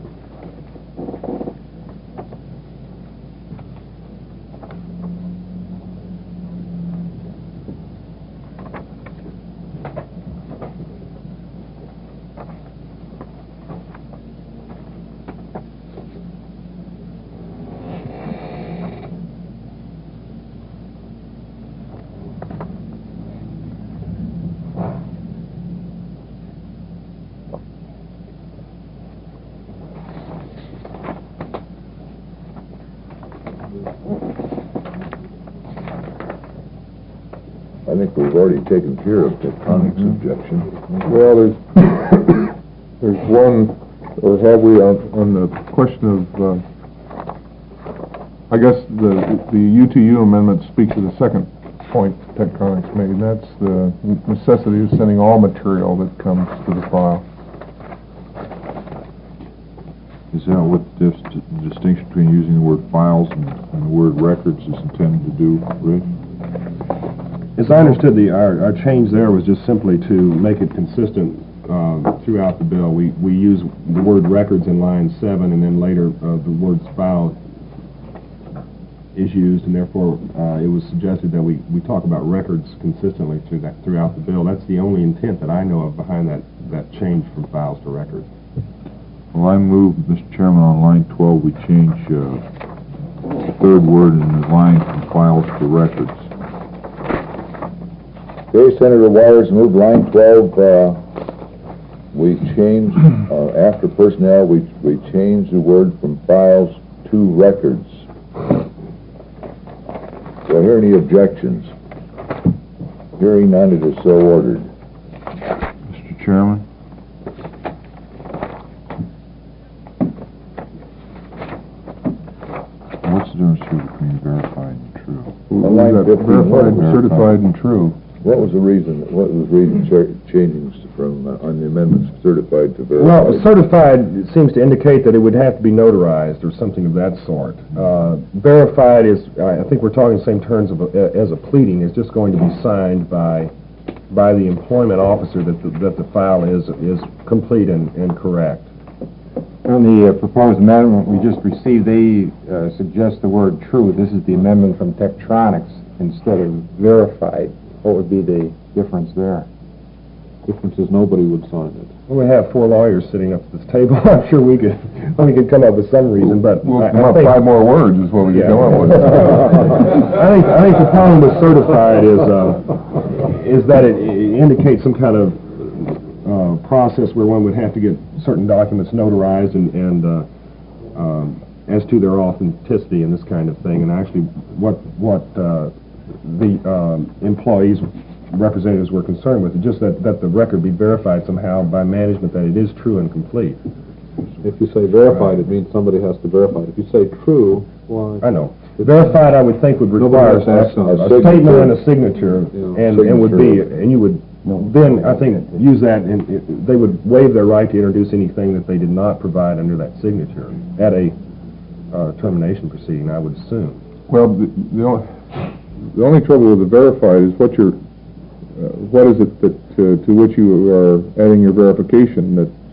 I think we've already taken care of Tectonic's objection. Well, there's, there's one, or have we, on, on the question of, uh, I guess the, the U T U amendment speaks to the second point Tectonic's made, and that's the necessity of sending all material that comes to the file. Is that what the dis- distinction between using the word files and, and the word records is intended to do, Rich? As I understood, the, our, our change there was just simply to make it consistent uh, throughout the bill. We, we use the word records in line seven, and then later uh, the word file is used, and therefore uh, it was suggested that we, we talk about records consistently through that, throughout the bill. That's the only intent that I know of behind that, that change from files to records. Well, I move, Mister Chairman, on line twelve, we change uh, the third word in the line from files to records. Okay, Senator Wires moved line twelve, uh, we changed, uh, after personnel, we, we changed the word from files to records. Do I hear any objections? Hearing none, it is so ordered. Mister Chairman? What's the difference here between verified and true? Well, line fifteen, verified, verified. certified, and true. What was the reason, what was the reason cha- changing from, uh, on the amendments, certified to verified? Well, certified seems to indicate that it would have to be notarized or something of that sort. Uh, verified is, I think we're talking the same terms of a, as a pleading, is just going to be signed by by the employment officer that the, that the file is is complete and, and correct. On the uh, proposed amendment we just received, they uh, suggest the word true. This is the amendment from Tektronix instead of verified. What would be the difference there? Difference is nobody would sign it. Well, we have four lawyers sitting up at this table. I'm sure we could we could come up with some reason, but We'll I, come I up think, five more words is what we Yeah. can come up with. I think I think the problem with certified is uh, is that it, it indicates some kind of uh, process where one would have to get certain documents notarized and and uh, um, as to their authenticity and this kind of thing. And actually, what what uh, the um, employees representatives were concerned with, just that, that the record be verified somehow by management that it is true and complete. If you say verified, it means somebody has to verify it. If you say true, why? I know. Verified, I would think, would require Nobody has to a, ask a them. statement and a signature, Yeah. and, and would be, and you would then, I think, use that, and it, they would waive their right to introduce anything that they did not provide under that signature at a uh, termination proceeding, I would assume. Well, the, the, only, the only trouble with the verified is what you're, uh, what is it that uh, to which you are adding your verification? That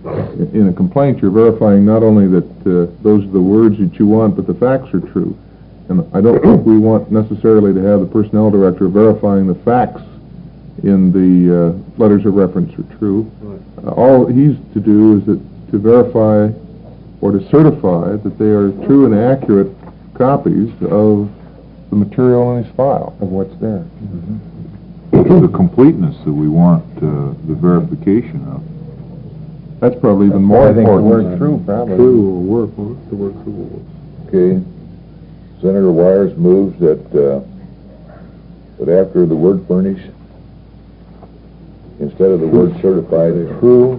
in a complaint, you're verifying not only that uh, those are the words that you want, but the facts are true. And I don't think we want necessarily to have the personnel director verifying the facts in the uh, letters of reference are true. Uh, all he's to do is that to verify or to certify that they are true and accurate copies of the material in his file, of what's there. It's the completeness that we want uh, the verification of. That's probably even more I think the important. word true, probably. True will work, won't it? The word true will work. Okay. Senator Wires moves that, uh, that after the word furnish, instead of the word certified, true,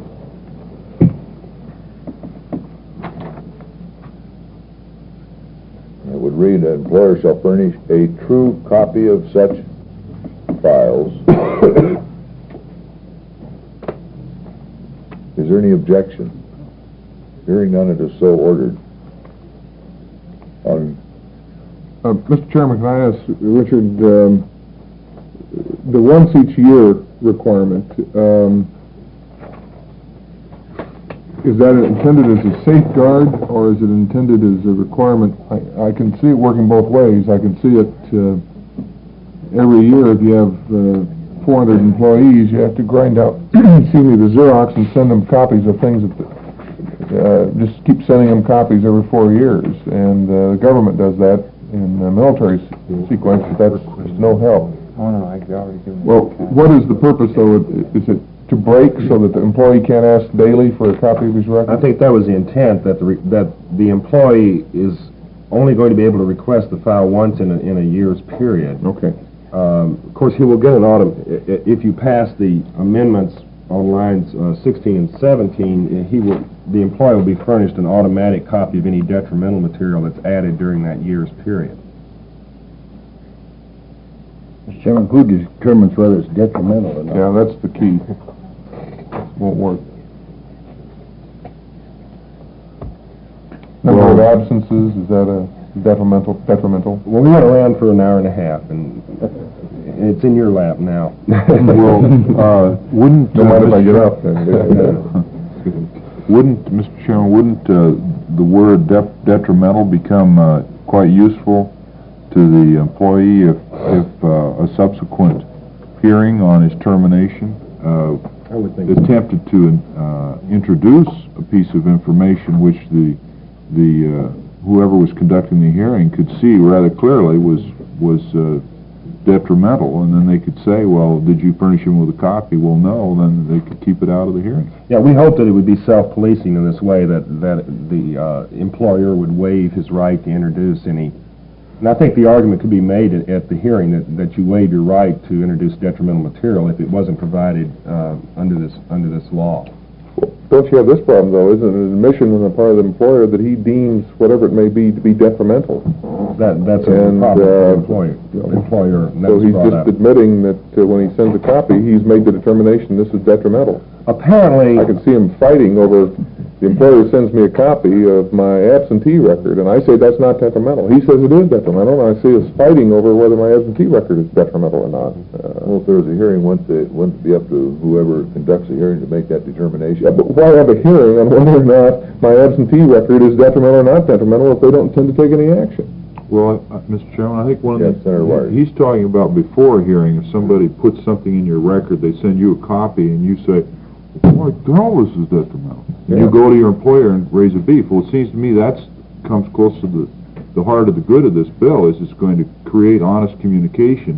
it would read, an employer shall furnish a true copy of such files. Is there any objection? Hearing none, it is so ordered. On Uh, Mister Chairman, can I ask Richard, um, the once each year requirement, um, is that intended as a safeguard, or is it intended as a requirement? I, I can see it working both ways. I can see it uh, every year. If you have uh, four hundred employees, you have to grind out, excuse me, the Xerox and send them copies of things that, uh, just keep sending them copies every four years. And uh, the government does that in the military sequence, but that's no help. Oh, no, I already given Well, what is the purpose, though? Is it to break so that the employee can't ask daily for a copy of his record? I think that was the intent, that the, re- that the employee is only going to be able to request the file once in a, in a year's period. Okay. Um, of course, he will get an auto, i- i- if you pass the amendments on lines uh, sixteen and seventeen, uh, he will, the employee will be furnished an automatic copy of any detrimental material that's added during that year's period. Mister Chairman, who determines whether it's detrimental or not? Yeah, that's the key. Won't work. Number of absences, is that a detrimental, detrimental? Well, we went around for an hour and a half, and it's in your lap now. Well, uh, wouldn't... Don't mind if I get up, Wouldn't, Mister Chairman, wouldn't uh, the word dep- detrimental become uh, quite useful to the employee if, if uh, a subsequent hearing on his termination uh, I would think attempted to uh, introduce a piece of information which the the uh, whoever was conducting the hearing could see rather clearly was was uh, detrimental, and then they could say, well, did you furnish him with a copy? Well, no, then they could keep it out of the hearing. Yeah, we hope that it would be self-policing in this way, that, that the uh, employer would waive his right to introduce any, and I think the argument could be made at, at the hearing that, that you waive your right to introduce detrimental material if it wasn't provided uh, under this under this law. Don't you have this problem, though? Isn't it an admission on the part of the employer that he deems whatever it may be to be detrimental? That That's a And, problem for the uh, employer. employer and that So was he's brought just up. admitting that uh, when he sends a copy, he's made the determination this is detrimental. Apparently, I can see him fighting over, the employer sends me a copy of my absentee record, and I say that's not detrimental. He says it is detrimental, and I see us fighting over whether my absentee record is detrimental or not. Uh, Well, if there was a hearing, wouldn't it, wouldn't it be up to whoever conducts the hearing to make that determination? yeah, but why have a hearing on whether or not my absentee record is detrimental or not detrimental if they don't intend to take any action? Well, uh, Mister Chairman, I think one of Yes, the... Senator Wires. He's talking about before a hearing, if somebody puts something in your record, they send you a copy, and you say, "What the hell, this is detrimental." And you Yeah. go to your employer and raise a beef. Well, it seems to me that's comes close to the, the heart of the good of this bill, is it's going to create honest communication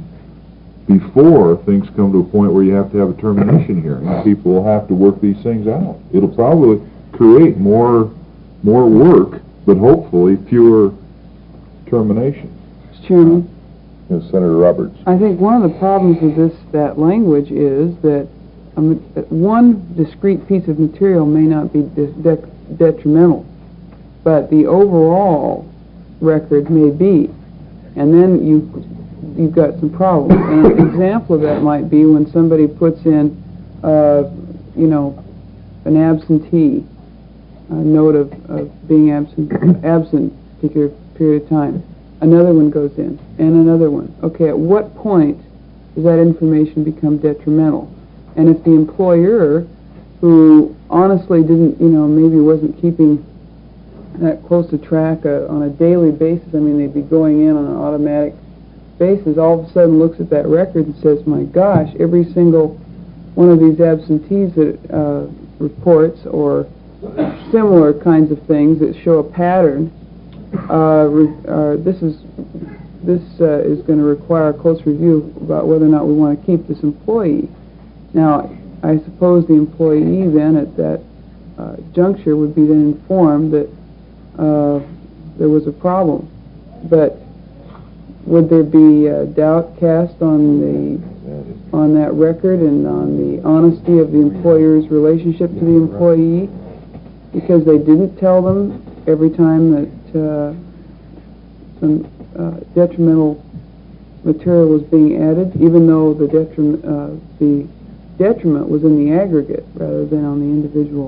before things come to a point where you have to have a termination hearing. People will have to work these things out. It'll probably create more, more work, but hopefully fewer terminations. Mister Chairman, Yes, Senator Roberts. I think one of the problems with this, that language is that um, one discrete piece of material may not be de- de- detrimental, but the overall record may be. And then you, you've got some problems. And an example of that might be when somebody puts in, uh, you know, an absentee, a note of, of being absent, absent a particular period of time. Another one goes in, and another one. Okay, at what point does that information become detrimental? And if the employer who honestly didn't, you know, maybe wasn't keeping that close a track uh, on a daily basis. I mean, they'd be going in on an automatic basis, all of a sudden looks at that record and says, my gosh, every single one of these absentees that uh, reports or similar kinds of things that show a pattern, uh, re uh, this is this uh, is going to require a close review about whether or not we want to keep this employee. Now, I suppose the employee then at that uh, juncture would be then informed that uh, there was a problem. But would there be uh, doubt cast on the on that record and on the honesty of the employer's relationship to the employee, because they didn't tell them every time that uh, some uh, detrimental material was being added, even though the detriment uh, the detriment was in the aggregate rather than on the individual?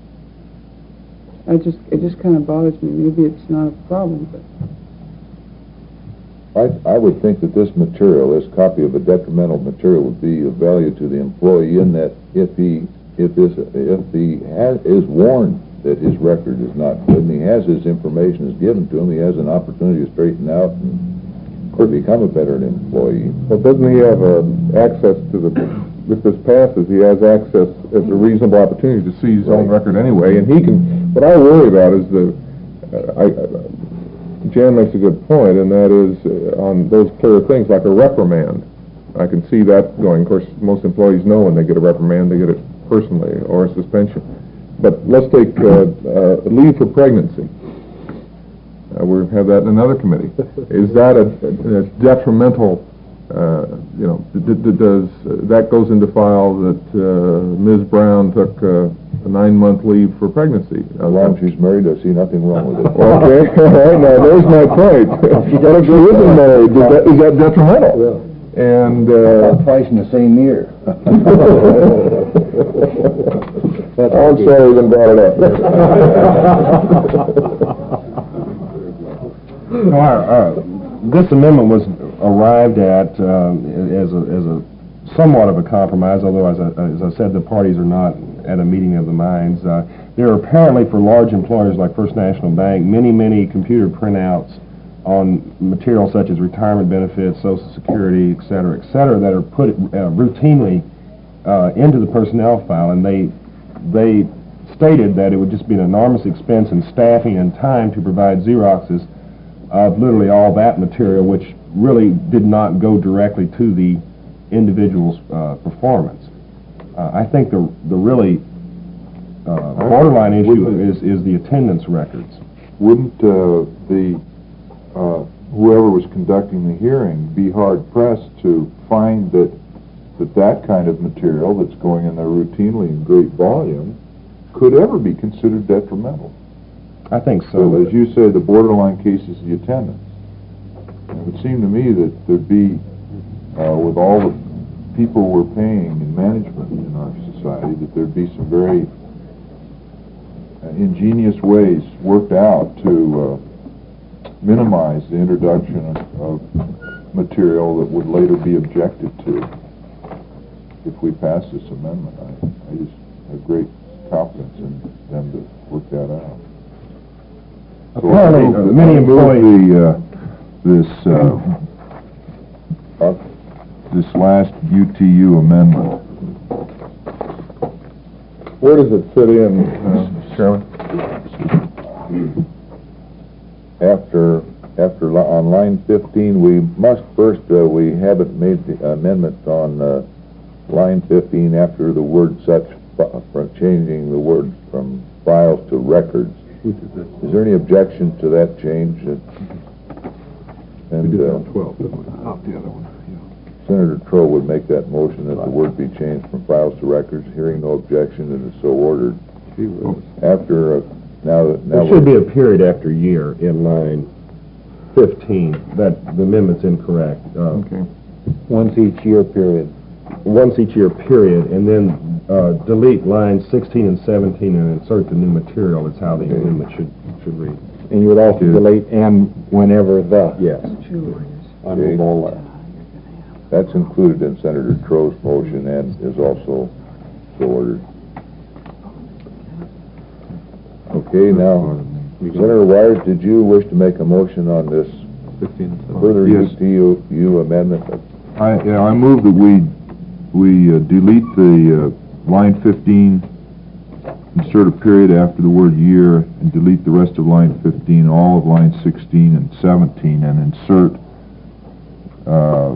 I just it just kind of bothers me. Maybe it's not a problem, but. I, I would think that this material, this copy of a detrimental material, would be of value to the employee in that if he, if this, if he has, is warned that his record is not good and he has his information is given to him, he has an opportunity to straighten out and could become a better employee. Well, doesn't he have uh, access to the, if this passes, he has access as a reasonable opportunity to see his own record anyway, and he can, what I worry about is the, uh, I, uh, Jan makes a good point, and that is uh, on those clear things like a reprimand. I can see that going. Of course, most employees know when they get a reprimand, they get it personally, or a suspension. But let's take uh, uh, leave for pregnancy. Uh, we have that in another committee. Is that a, a detrimental, uh, you know, d d does, uh, that goes into file that uh, Miz Brown took uh, a nine-month leave for pregnancy? As long as she's married, I see nothing wrong with it. Okay, all right, now there's my point. What if she isn't married? Is that, is that detrimental? Yeah. And, uh... twice in the same year. I'm sorry you even brought it up. No, our, our, this amendment was arrived at um, as, a, as a somewhat of a compromise, although, as I, as I said, the parties are not at a meeting of the minds. Uh, there are apparently, for large employers like First National Bank, many, many computer printouts on material such as retirement benefits, Social Security, et cetera, et cetera, that are put uh, routinely uh, into the personnel file, and they they stated that it would just be an enormous expense in staffing and time to provide Xeroxes of literally all that material, which really did not go directly to the individual's uh, performance. Uh, I think the the really uh, borderline issue is is the attendance records. Wouldn't uh, the uh, whoever was conducting the hearing be hard pressed to find that that that kind of material that's going in there routinely in great volume could ever be considered detrimental? I think so. So, as you say, the borderline case is the attendance. It would seem to me that there'd be, uh, with all the people we're paying in management in our society, that there'd be some very uh, ingenious ways worked out to uh, minimize the introduction of, of material that would later be objected to if we pass this amendment. I, I just have great confidence in them to work that out. Apparently, uh, many employees... The, uh, this, uh, this last U T U amendment. Where does it fit in, uh, Chairman? After, after, li- on line fifteen, we must first, uh, we haven't made the amendment on, uh, line fifteen after the word such, fi- from changing the word from files to records. Is there any objection to that change? Uh, And, We did that uh, on twelve, didn't we? Not the other one, yeah. Senator Troll would make that motion that the word be changed from files to records. Hearing no objection, and is so ordered. After, uh, now that, now... There should be a period after year in line fifteen. That, the amendment's incorrect. Uh, Okay. Once each year period. Once each year period, and then uh, delete lines sixteen and seventeen and insert the new material. That's how the amendment should, should read. And you would also delete and whenever the. Yes. Okay. That's included in Senator Tro's motion and is also so ordered. Okay, now, Senator Wires, did you wish to make a motion on this further U Yes. T U amendment? I, yeah, I move that we, we uh, delete the uh, line fifteen, insert a period after the word year, and delete the rest of line fifteen, all of line sixteen and seventeen, and insert uh,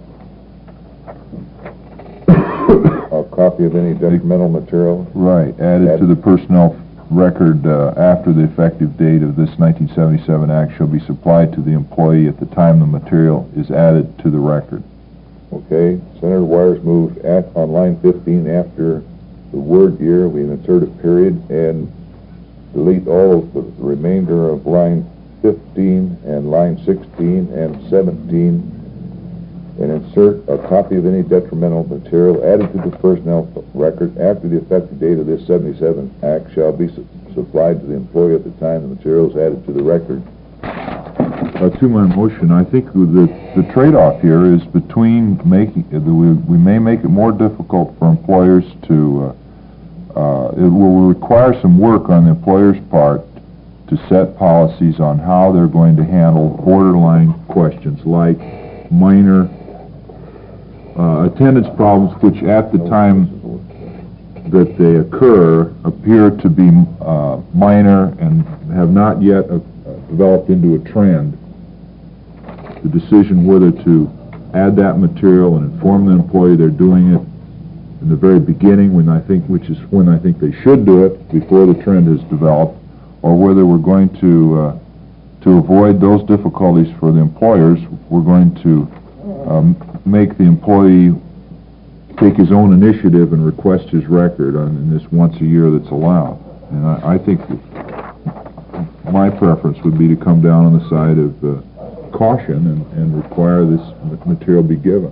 A copy of any detrimental material? right, added to the personnel record uh, after the effective date of this nineteen seventy-seven act shall be supplied to the employee at the time the material is added to the record. Okay, Senator Wires moved at, on line fifteen, after the word year, we insert a period and delete all of the remainder of line fifteen and line sixteen and seventeen, and insert a copy of any detrimental material added to the personnel record after the effective date of this seventy-seven act shall be su supplied to the employee at the time the material is added to the record. Uh, to my motion, I think the, the trade-off here is between making, uh, we, we may make it more difficult for employers to, uh, uh, it will require some work on the employer's part to set policies on how they're going to handle borderline questions like minor uh, attendance problems, which at the time that they occur appear to be uh, minor and have not yet uh, developed into a trend. The decision whether to add that material and inform the employee they're doing it in the very beginning, when I think, which is when I think they should do it, before the trend has developed, or whether we're going to uh, to avoid those difficulties for the employers, we're going to um, make the employee take his own initiative and request his record on in this once a year that's allowed. And I, I think that my preference would be to come down on the side of uh, caution and, and require this material be given.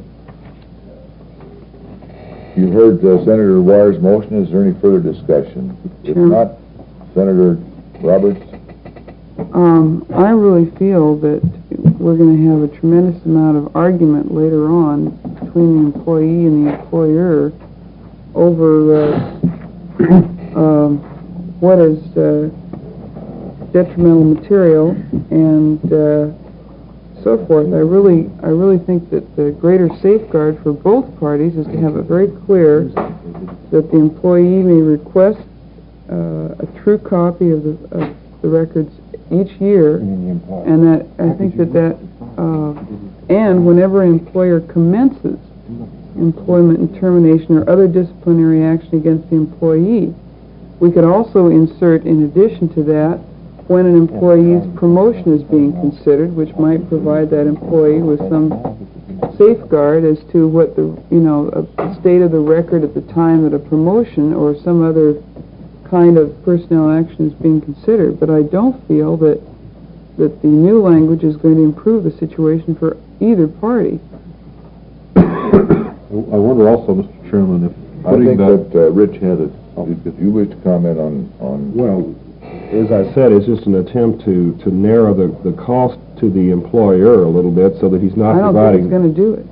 You heard uh, Senator Wires' motion. Is there any further discussion? If Sure. not, Senator Roberts? Um, I really feel that we're going to have a tremendous amount of argument later on between the employee and the employer over uh, um, what is uh, detrimental material and uh, so forth. I really, I really think that the greater safeguard for both parties is to have it very clear that the employee may request uh, a true copy of the, of the records each year, and that I think that that uh, and whenever an employer commences employment and termination or other disciplinary action against the employee, we could also insert, in addition to that, when an employee's promotion is being considered, which might provide that employee with some safeguard as to what the, you know, a state of the record at the time that a promotion or some other kind of personnel action is being considered. But I don't feel that that the new language is going to improve the situation for either party. I wonder also, Mister Chairman, if I putting think that... that uh, Rich had it. If you wish to comment on... on Well, as I said, it's just an attempt to, to narrow the, the cost to the employer a little bit so that he's not I don't providing... think it's going to do it.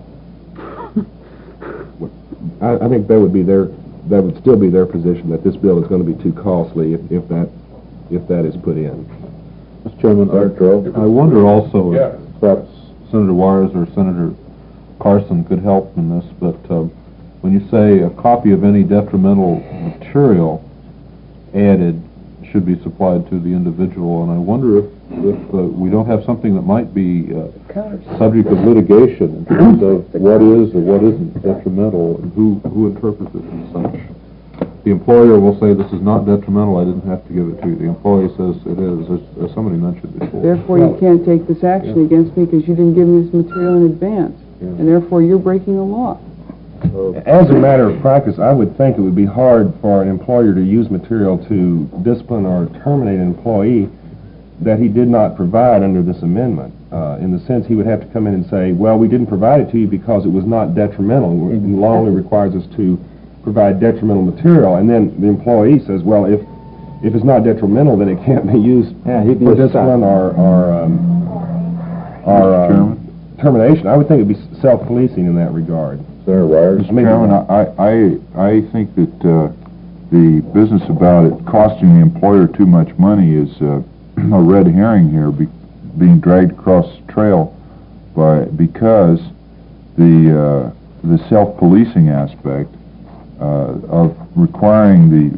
I, I think that would be their, that would still be their position, that this bill is going to be too costly if, if that, if that is put in. Mister Chairman, I, I wonder also if perhaps Senator Wires or Senator Carson could help in this, but um, when you say a copy of any detrimental material added should be supplied to the individual, and I wonder if, if uh, we don't have something that might be uh, subject of litigation in terms of what is or what isn't detrimental and who, who interprets it as such. The employer will say, this is not detrimental, I didn't have to give it to you. The employee says it is, as, as somebody mentioned before. Therefore, you can't take this action Yeah. against me because you didn't give me this material in advance, Yeah. and therefore you're breaking the law. As a matter of practice, I would think it would be hard for an employer to use material to discipline or terminate an employee that he did not provide under this amendment. Uh, in the sense, he would have to come in and say, well, we didn't provide it to you because it was not detrimental. The law only requires us to provide detrimental material, and then the employee says, well, if if it's not detrimental, then it can't be used Yeah, he'd be for a discipline or, or, um, or um, termination. I would think it would be self-policing in that regard. Senator Wires? Mister Chairman, I, I, I think that uh, the business about it costing the employer too much money is uh, a red herring here, be, being dragged across the trail by because the uh, the self-policing aspect uh, of requiring the,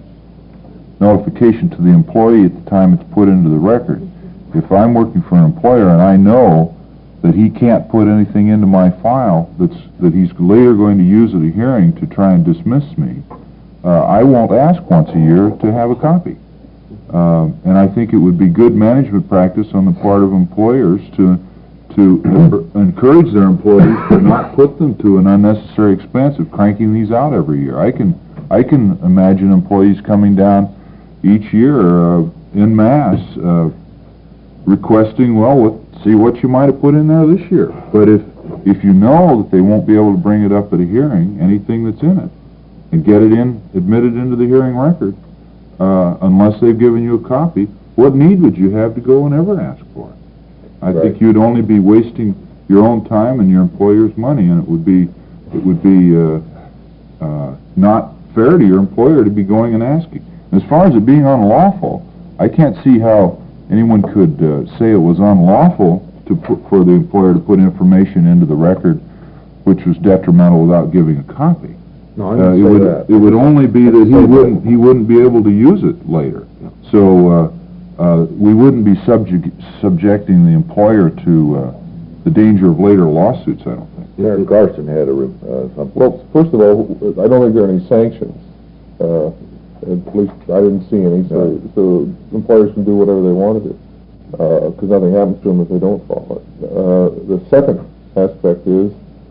the notification to the employee at the time it's put into the record. If I'm working for an employer and I know that he can't put anything into my file that's that he's later going to use at a hearing to try and dismiss me, uh, I won't ask once a year to have a copy. Uh, and I think it would be good management practice on the part of employers to to encourage their employees to not put them to an unnecessary expense of cranking these out every year. I can I can imagine employees coming down each year uh, en masse uh, requesting, well, what, see what you might have put in there this year. But if if you know that they won't be able to bring it up at a hearing, anything that's in it, and get it in, admitted into the hearing record, uh, unless they've given you a copy, what need would you have to go and ever ask for it? I Right. think you'd only be wasting your own time and your employer's money, and it would be it would be uh, uh, not fair to your employer to be going and asking. As far as it being unlawful, I can't see how anyone could uh, say it was unlawful to put, for the employer to put information into the record which was detrimental without giving a copy. No, I Uh, didn't it say would that. it would only be that he wouldn't he wouldn't be able to use it later. So uh, uh, we wouldn't be subject subjecting the employer to uh, the danger of later lawsuits, I don't think. Senator Carson had a, re- uh, something. Well, first of all, I don't think there are any sanctions. Uh, at least I didn't see any, so, so employers can do whatever they want to do, because nothing happens to them if they don't follow it. Uh, the second aspect is,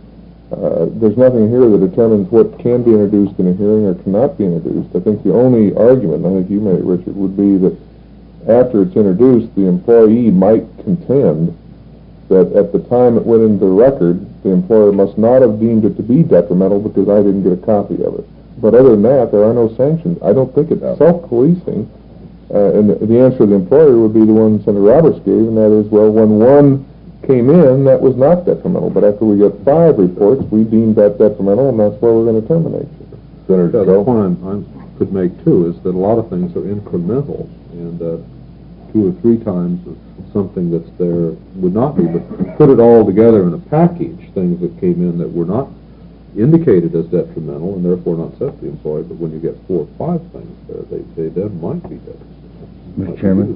uh, there's nothing here that determines what can be introduced in a hearing or cannot be introduced. I think the only argument, I think you made it, Richard, would be that after it's introduced, the employee might contend that at the time it went into the record, the employer must not have deemed it to be detrimental because I didn't get a copy of it. But other than that, there are no sanctions. I don't think it's No. self-policing. Uh, and the, the answer of the employer would be the one Senator Roberts gave, and that is, well, when one came in, that was not detrimental. But after we got five reports, we deemed that detrimental, and that's where we're going to terminate you. Senator Yeah, the Joe? point I could make too is that a lot of things are incremental, and uh, two or three times of something that's there would not be, but put it all together in a package, things that came in that were not indicated as detrimental and therefore not set the employee, but when you get four or five things there, they, they then might be detrimental. Mister Chairman?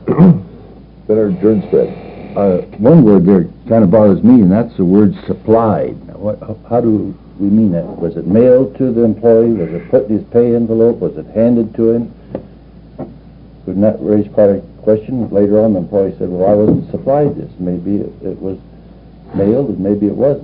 Senator Jernstedt? Uh, one word there kind of bothers me, and that's the word supplied. Now, what, how, how do we mean that? Was it mailed to the employee? Was it put in his pay envelope? Was it handed to him? Wouldn't that raise quite a question? Later on, the employee said, well, I wasn't supplied this. Maybe it, it was mailed, and maybe it wasn't.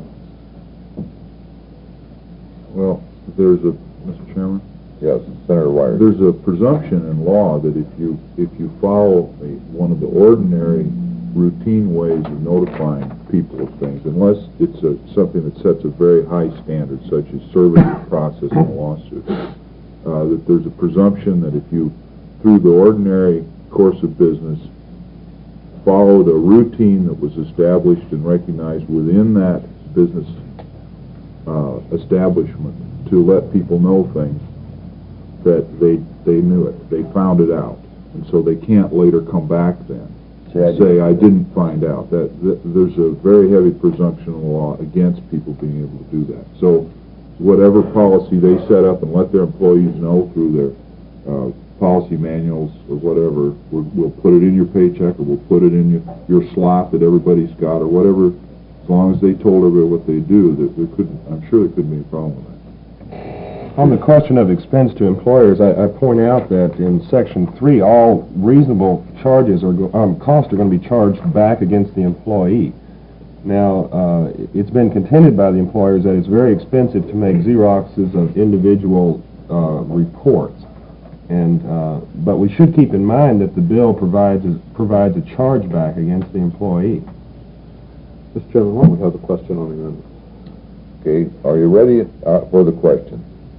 Well, there's a Mister Chairman. Yes, Senator Wire. There's a presumption in law that if you if you follow a, one of the ordinary routine ways of notifying people of things, unless it's a, something that sets a very high standard, such as serving the process in a lawsuit, uh, that there's a presumption that if you, through the ordinary course of business, followed a routine that was established and recognized within that business uh, establishment to let people know things, that they they knew it, they found it out, and so they can't later come back then Say, I and say I didn't find out. That, that there's a very heavy presumption in the law against people being able to do that. So whatever policy they set up and let their employees know through their uh, policy manuals or whatever, we'll, we'll put it in your paycheck or we'll put it in your, your slot that everybody's got or whatever. As long as they told everybody what they do, there, there couldn't, I'm sure there couldn't be a problem with that. On the question of expense to employers, I, I point out that in Section three, all reasonable charges or go, um, costs are going to be charged back against the employee. Now, uh, it's been contended by the employers that it's very expensive to make Xeroxes of individual uh, reports, and uh, but we should keep in mind that the bill provides a, provides a charge back against the employee. Mister Chairman, why don't we have a question on the amendment? Okay, are you ready uh, for the question?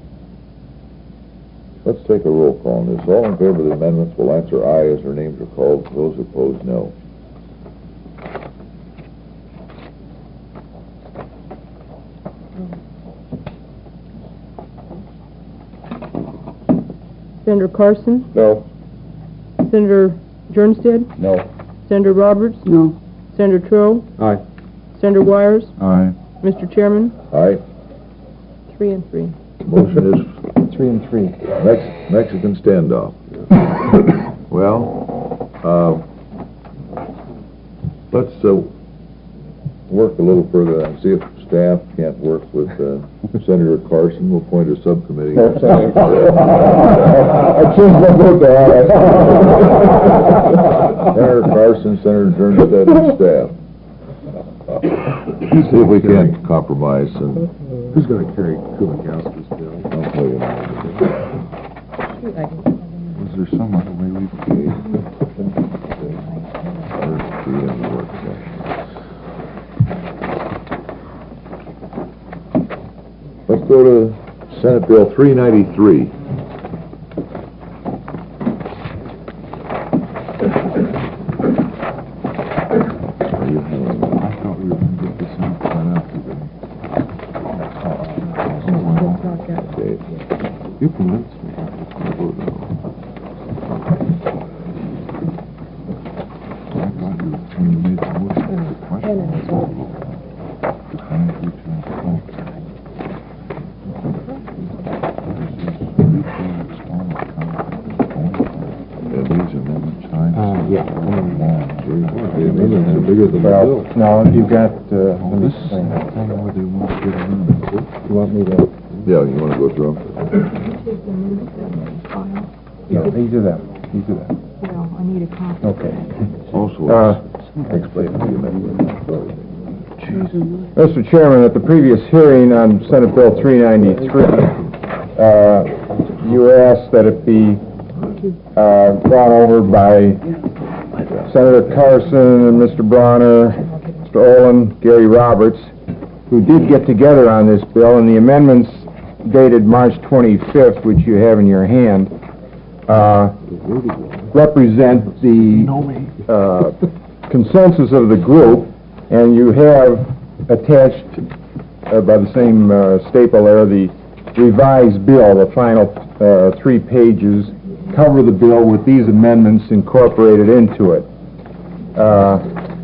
Let's take a roll call on this. All in favor of the amendments will answer aye as their names are called. Those opposed, no. Senator Carson, No. Senator Jernstedt, No. Senator Roberts, No. Senator Trudeau, Aye. Senator Wires, Aye. Mister Chairman, Aye. three and three. Motion is Three and three. Mex- Mexican standoff. Well, uh, let's, uh, work a little further and see if staff can't work with, uh, Senator Carson. We'll appoint a subcommittee. I changed my vote to aye. Senator Carson, Senator Jernstedt, and staff. See if we can compromise and, Who's gonna carry Kulikowski's bill? I'll tell you. Was there some other way we could? First, three in the work session. Let's go to Senate Bill three ninety-three. Are you having that? I thought we were gonna get this out right after the... Okay. You convinced me. It's gonna go down. I thought you, when you made the motion, the question was to find which one's fault. Yeah, these amendments signed. Uh, yeah. The amendments are bigger than the Well, bill. no, you've got, uh, Oh, let me this is see. the thing where they won't get around. You want me to? Yeah, you wanna go through them? Yeah, these are them. These are them. Well, I need a copy. Okay. Also, Uh, explain the amendment. Mister Chairman, at the previous hearing on Senate Bill three ninety-three, uh, you asked that it be uh, gone over by Senator Carson and Mister Bronner, Mister Olin, Gary Roberts, who did get together on this bill, and the amendments dated March twenty-fifth, which you have in your hand, uh, represent the uh, consensus of the group, and you have attached, uh, by the same uh, staple there, the revised bill. The final uh, three pages cover the bill with these amendments incorporated into it. Uh,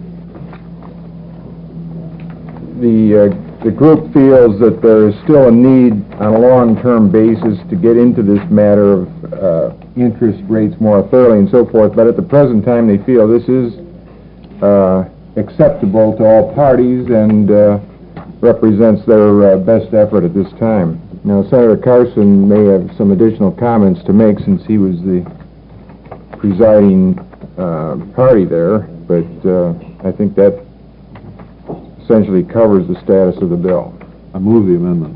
the uh, the group feels that there is still a need on a long-term basis to get into this matter of uh, interest rates more thoroughly and so forth, but at the present time they feel this is uh, acceptable to all parties and uh, represents their uh, best effort at this time. Now, Senator Carson may have some additional comments to make since he was the presiding uh, party there, but uh, I think that essentially covers the status of the bill. I move the amendment.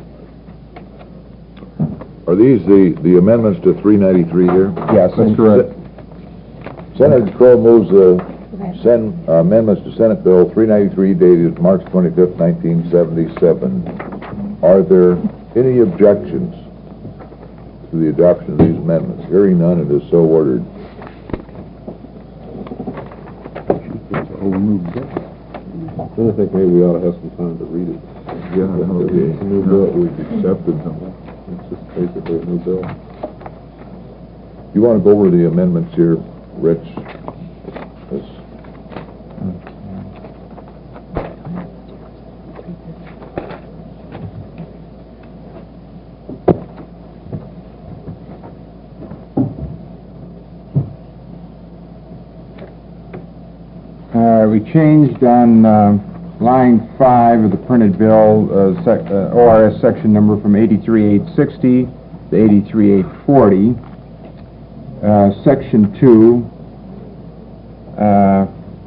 Are these the, the amendments to three ninety-three here? Yes, that's correct. Senator Crowe moves the sen- uh, amendments to Senate Bill three ninety-three dated March twenty-fifth, nineteen seventy-seven. Are there any objections to the adoption of these amendments? Hearing none, it is so ordered. Then I think maybe we ought to have some time to read it. Yeah, okay. It's a new bill, we've accepted them. It's just basically a new bill. You want to go over the amendments here, Rich? Yes. Uh, we changed on uh, line five of the printed bill, uh, sec uh, O R S section number from eighty-three eight sixty to eighty-three eight forty. Uh, section two. Uh,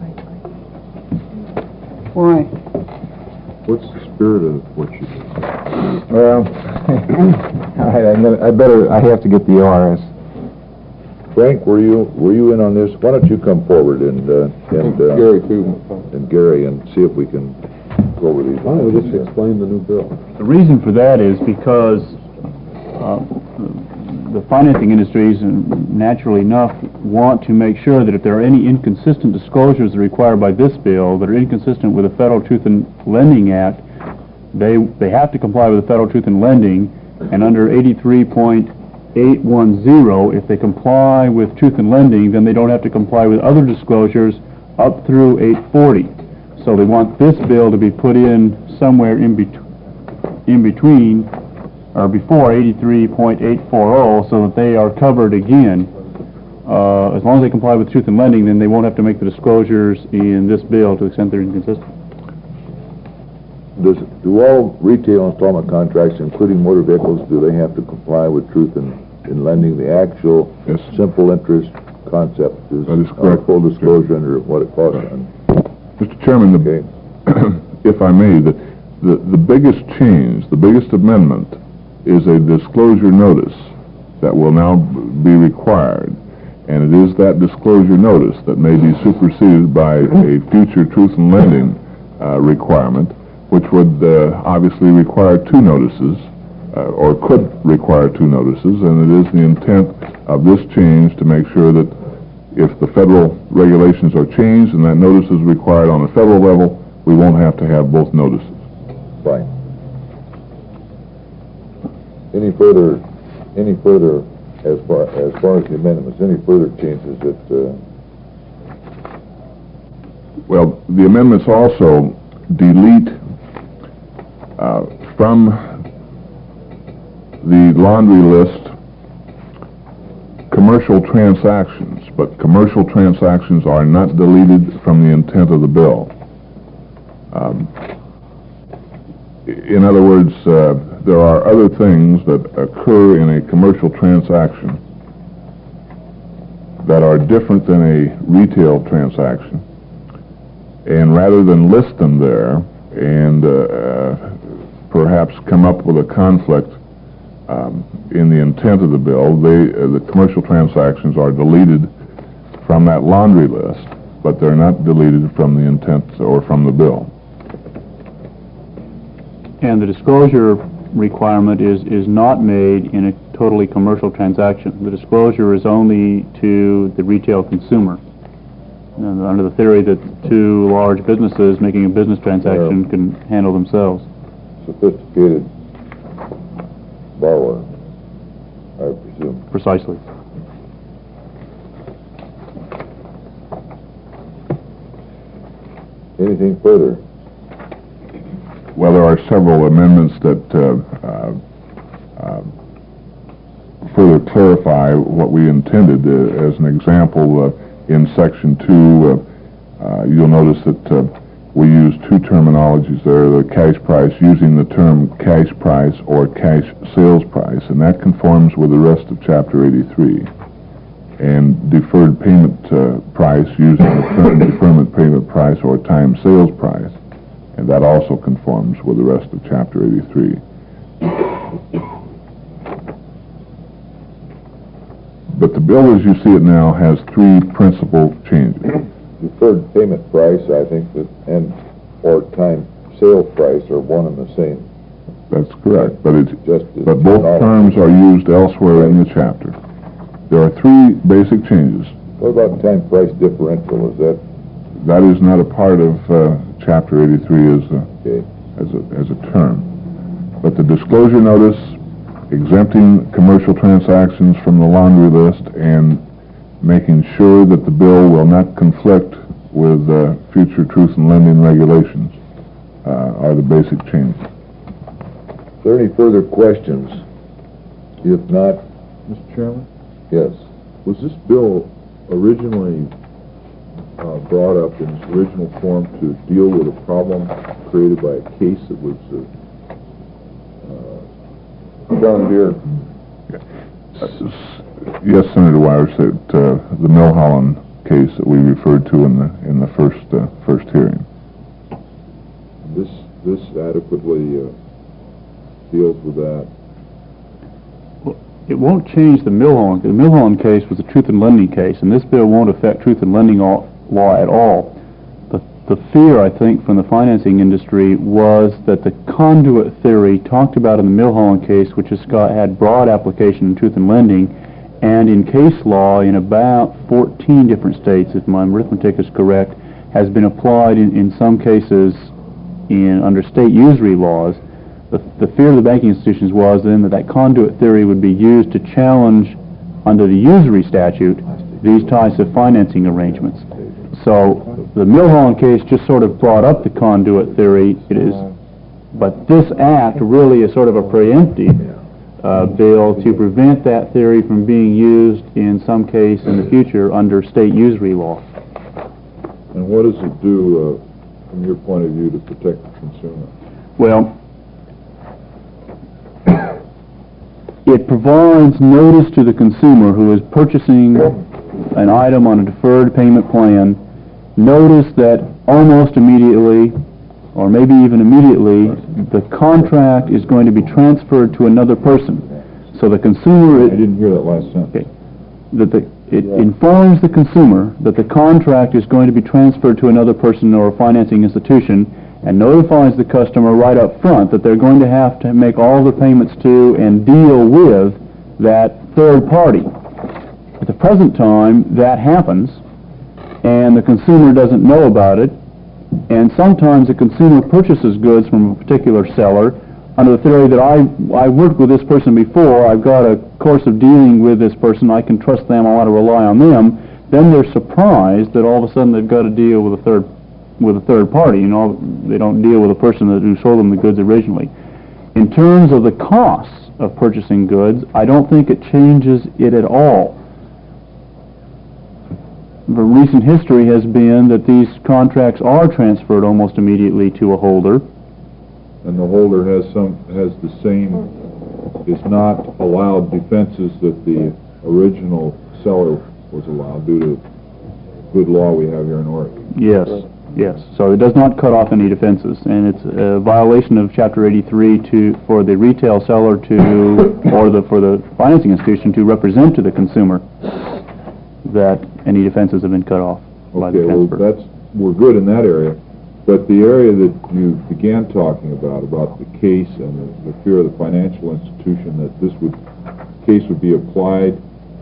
Why? What's the spirit of what you did? well, I, I'm gonna- I better, I have to get the O R S. Frank, were you, were you in on this? Why don't you come forward and, uh, and, uh, Gary, too. and Gary, and see if we can go over these. Why don't we just explain the new bill? The reason for that is because uh, the financing industries, naturally enough, want to make sure that if there are any inconsistent disclosures required by this bill that are inconsistent with the Federal Truth in Lending Act, they they have to comply with the Federal Truth in Lending, and under eighty-three point eight one zero. If they comply with truth in lending, then they don't have to comply with other disclosures up through eight forty. So they want this bill to be put in somewhere in, bet in between or before eighty-three point eight forty so that they are covered again. Uh, as long as they comply with truth in lending, then they won't have to make the disclosures in this bill to the extent they're inconsistent. Does, do all retail installment contracts, including motor vehicles, do they have to comply with truth in, in lending? The actual Yes. simple interest concept is, That is uh, correct. full disclosure under what it costs. on- Mister Chairman, the, Okay. if I may, the, the, the biggest change, the biggest amendment is a disclosure notice that will now be required. And it is that disclosure notice that may be superseded by a future truth in lending uh, requirement, which would uh, obviously require two notices, uh, or could require two notices, and it is the intent of this change to make sure that if the federal regulations are changed and that notice is required on a federal level, we won't have to have both notices. Fine. Any further, any further, as far, as far as the amendments, any further changes that, uh, Well, the amendments also delete uh, from the laundry list commercial transactions, but commercial transactions are not deleted from the intent of the bill. Um, in other words, uh, there are other things that occur in a commercial transaction that are different than a retail transaction. And rather than list them there and uh, uh, perhaps come up with a conflict um, in the intent of the bill, they, uh, the commercial transactions are deleted from that laundry list, but they're not deleted from the intent or from the bill. And the disclosure requirement is, is not made in a totally commercial transaction. The disclosure is only to the retail consumer. And under the theory that two large businesses making a business transaction Yeah. can handle themselves. sophisticated borrower, I presume. Precisely. Anything further? Well, there are several amendments that uh, uh, uh, further clarify what we intended. Uh, as an example, uh, in Section two, uh, uh, you'll notice that uh, we use two terminologies there, the cash price, using the term cash price or cash sales price, and that conforms with the rest of Chapter eighty-three. And deferred payment uh, price, using the term deferment payment price or time sales price, and that also conforms with the rest of Chapter eighty-three. But the bill as you see it now has three principal changes. Deferred payment price, I think, that, and, or time sales price are one and the same. That's correct, but it's, Just as but both terms are used elsewhere in the chapter. There are three basic changes. What about time price differential? Is that, That is not a part of uh, Chapter eighty-three as a, okay? as a, as a term. But the disclosure notice exempting commercial transactions from the laundry list and making sure that the bill will not conflict with uh, future truth in lending regulations uh, are the basic changes. Is there any further questions? If not, Mister Chairman? yes. Was this bill originally uh, brought up in its original form to deal with a problem created by a case that was uh, John Deere. Yes, Senator Wires, that uh, the Milholland case that we referred to in the in the first uh, first hearing. This this adequately uh, deals with that. It won't change the Milholland. The Milholland case was a truth in lending case, and this bill won't affect truth in lending law, law at all. The, the fear, I think, from the financing industry was that the conduit theory talked about in the Milholland case, which has got, had broad application in truth in lending, and in case law in about fourteen different states, if my arithmetic is correct, has been applied in, in some cases in under state usury laws. the, the fear of the banking institutions was then that that conduit theory would be used to challenge, under the usury statute, these types of financing arrangements. So the Milholland case just sort of brought up the conduit theory. It is, but this act really is sort of a preemptive uh, bill to prevent that theory from being used in some case in the future under state usury law. And what does it do, uh, from your point of view, to protect the consumer? Well, it provides notice to the consumer who is purchasing an item on a deferred payment plan, notice that almost immediately, or maybe even immediately, the contract is going to be transferred to another person. So the consumer... I didn't hear that last sentence. Okay. That the, it informs the consumer that the contract is going to be transferred to another person or a financing institution, and notifies the customer right up front that they're going to have to make all the payments to and deal with that third party. At the present time, that happens, and the consumer doesn't know about it, and sometimes the consumer purchases goods from a particular seller under the theory that I, I worked with this person before, I've got a course of dealing with this person, I can trust them, I want to rely on them. Then they're surprised that all of a sudden they've got to deal with a third with a third party. You know, they don't deal with the person that who sold them the goods originally. In terms of the costs of purchasing goods, I don't think it changes it at all. The recent history has been that these contracts are transferred almost immediately to a holder. And the holder has some, has the same, is not allowed defenses that the original seller was allowed due to good law we have here in Oregon. Yes, yes. So it does not cut off any defenses, and it's a violation of Chapter eighty-three to for the retail seller to, or the for the financing institution to represent to the consumer that any defenses have been cut off by the Okay, well, transfer. that's, we're good in that area, but the area that you began talking about, about the case and the, the fear of the financial institution that this would, case would be applied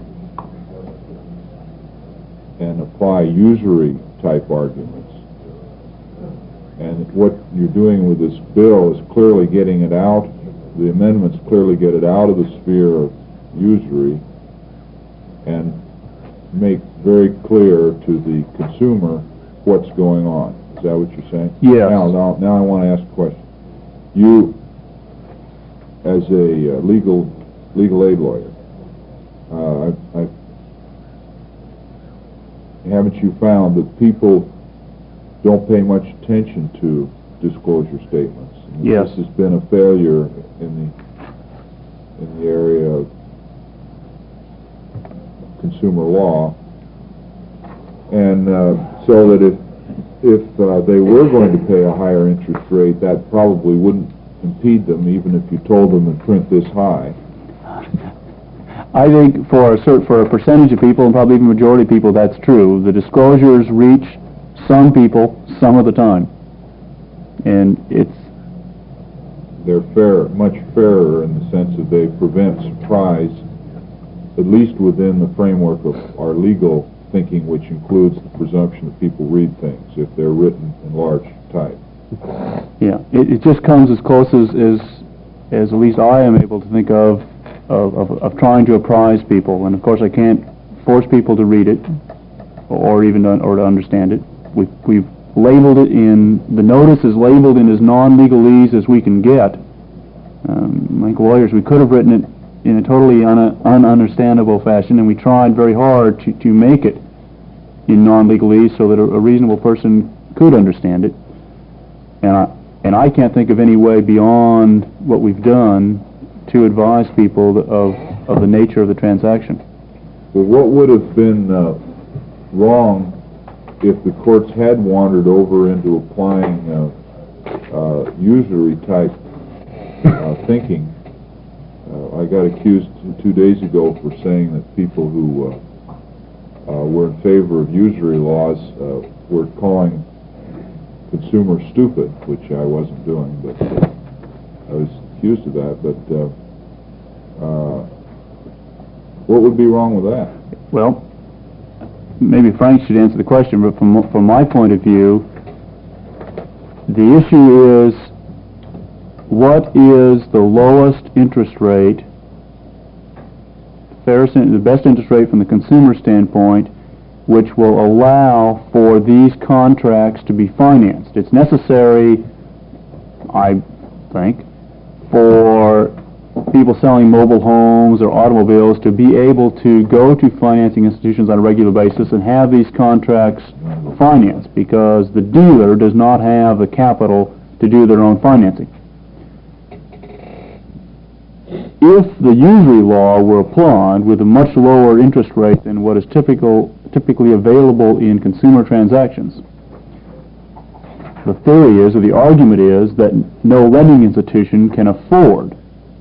and apply usury type arguments. And what you're doing with this bill is clearly getting it out, the amendments clearly get it out of the sphere of usury and make very clear to the consumer what's going on. Is that what you're saying? Yes. Now, now, now I want to ask a question. You, as a uh, legal legal aid lawyer, uh, I, I, haven't you found that people don't pay much attention to disclosure statements? And Yes. This has been a failure in the in the area of consumer law, and uh, so that if if uh, they were going to pay a higher interest rate, that probably wouldn't impede them, even if you told them to print this high. I think for a cert, for a percentage of people, and probably even majority of people, that's true. The disclosures reach some people some of the time, and it's They're fair, much fairer in the sense that they prevent surprise, at least within the framework of our legal thinking, which includes the presumption that people read things if they're written in large type. yeah, it, it just comes as close as, as as at least I am able to think of of, of of trying to apprise people, and of course I can't force people to read it or even to, or to understand it. We we've labeled it in the notice is labeled in as non-legalese as we can get. Um, like lawyers, we could have written it in a totally un ununderstandable fashion, and we tried very hard to, to make it in non-legalese so that a, a reasonable person could understand it. And I, and I can't think of any way beyond what we've done to advise people of, of the nature of the transaction. Well, what would have been uh, wrong if the courts had wandered over into applying uh, uh, usury type uh, thinking? Uh, I got accused two days ago for saying that people who uh, uh, were in favor of usury laws uh, were calling consumers stupid, which I wasn't doing, but uh, I was accused of that. But uh, uh, what would be wrong with that? Well, maybe Frank should answer the question, but from from my point of view, the issue is what is the lowest interest rate, fairest, the best interest rate from the consumer standpoint, which will allow for these contracts to be financed. It's necessary, I think, for people selling mobile homes or automobiles to be able to go to financing institutions on a regular basis and have these contracts financed, because the dealer does not have the capital to do their own financing. If the usury law were applied with a much lower interest rate than what is typical, typically available in consumer transactions, the theory is, or the argument is, that no lending institution can afford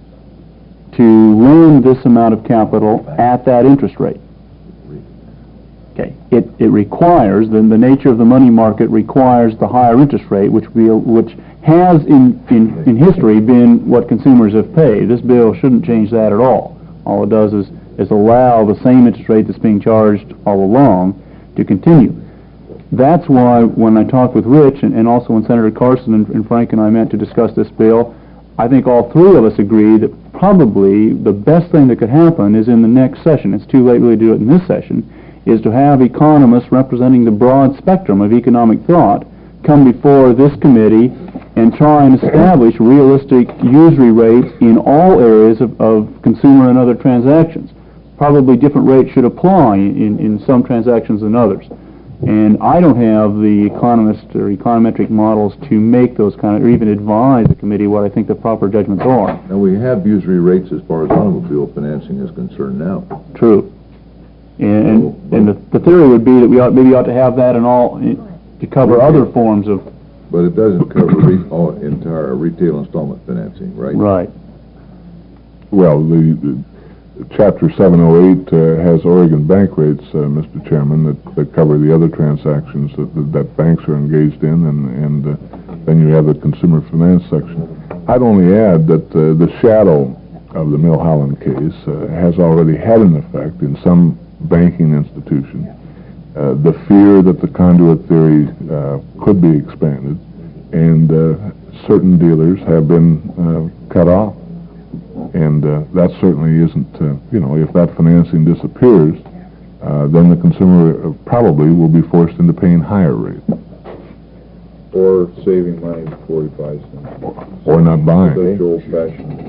to lend this amount of capital at that interest rate. Okay, it, it requires, then the nature of the money market requires the higher interest rate, which we, which has in, in, in history been what consumers have paid. This bill shouldn't change that at all. All it does is, is allow the same interest rate that's being charged all along to continue. That's why when I talked with Rich, and, and also when Senator Carson and, and Frank and I met to discuss this bill, I think all three of us agree that probably the best thing that could happen is in the next session. It's too late really to do it in this session, is to have economists representing the broad spectrum of economic thought come before this committee and try and establish realistic usury rates in all areas of, of consumer and other transactions. Probably different rates should apply in, in some transactions than others. And I don't have the economist or econometric models to make those kind of, or even advise the committee what I think the proper judgments are. Now, we have usury rates as far as automobile financing is concerned now. True. And, and, and the, the theory would be that we ought, maybe ought to have that in all, in, to cover other forms of... But it doesn't cover re all entire retail installment financing, right? Right. Well, the, the Chapter seven oh eight uh, has Oregon bank rates, uh, Mister Chairman, that, that cover the other transactions that, that, that banks are engaged in, and, and uh, then you have the consumer finance section. I'd only add that uh, the shadow of the Milholland case uh, has already had an effect in some banking institution. Uh, the fear that the conduit theory uh, could be expanded, and uh, certain dealers have been uh, cut off. And uh, that certainly isn't, uh, you know, if that financing disappears, uh, then the consumer probably will be forced into paying higher rates. Or saving money for forty-five cents. Or not buying. Such old-fashioned.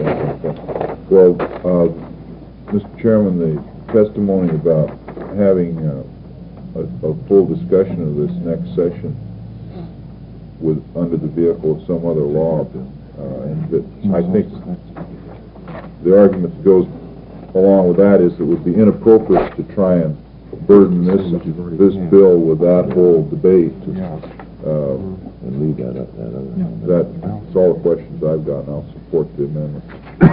Well, uh, Mister Chairman, the testimony about having uh, a, a full discussion of this next session with, under the vehicle of some other law, uh, and that I think the argument that goes along with that is it would be inappropriate to try and burden this this bill with that whole debate. Uh, And leave that up, that other. that's all the questions I've got, and I'll support the amendment.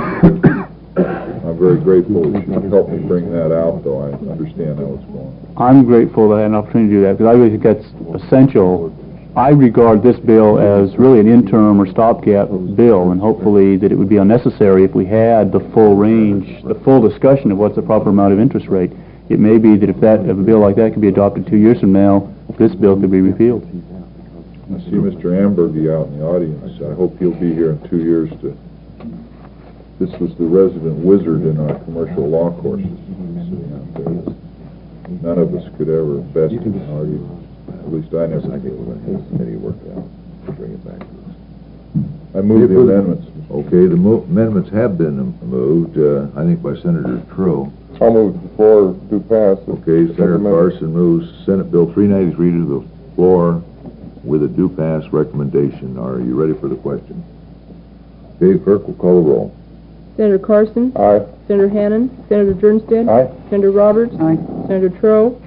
I'm very grateful that you helped me bring that out, though I understand how it's going. I'm grateful that I had an opportunity to do that, because I really think that's essential. I regard this bill as really an interim or stopgap bill, and hopefully that it would be unnecessary if we had the full range, the full discussion of what's the proper amount of interest rate. It may be that if that, if a bill like that could be adopted two years from now, this bill could be repealed. I see Mister Ambergy out in the audience. I hope he'll be here in two years to... This was the resident wizard in our commercial law courses. Sitting out there. None of us could ever best argue. At least I never did. Committee worked out to bring it back to us. I move the amendments. Okay, the mo amendments have been moved, uh, I think by Senator Trudeau. I'll move the floor to pass. Okay, Senator Carson moves Senate Bill three ninety-three to the floor with a do pass recommendation. Are you ready for the question? Okay, clerk will call the roll. Senator Carson? Aye. Senator Hannan? Senator Jernstedt? Aye. Senator Roberts? Aye. Senator Trudeau?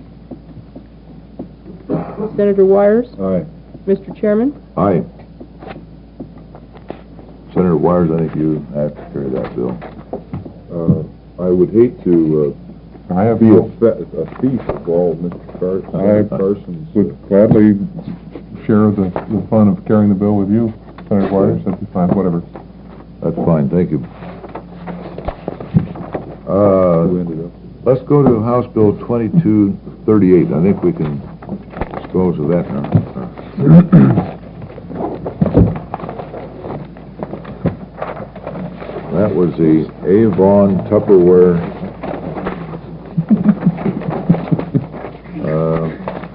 Senator Wires? Aye. Mister Chairman? Aye. Senator Wires, I think you have to carry that bill. Uh, I would hate to uh, I have be a, no, fe a thief of all Mister Car I- Carson's... would gladly share the, the fun of carrying the bill with you, Senator Wires, that'd be fine, whatever. That's fine, thank you. Uh, Who ended up? let's go to House Bill twenty-two thirty-eight. I think we can dispose of that now. that was the Avon Tupperware, uh,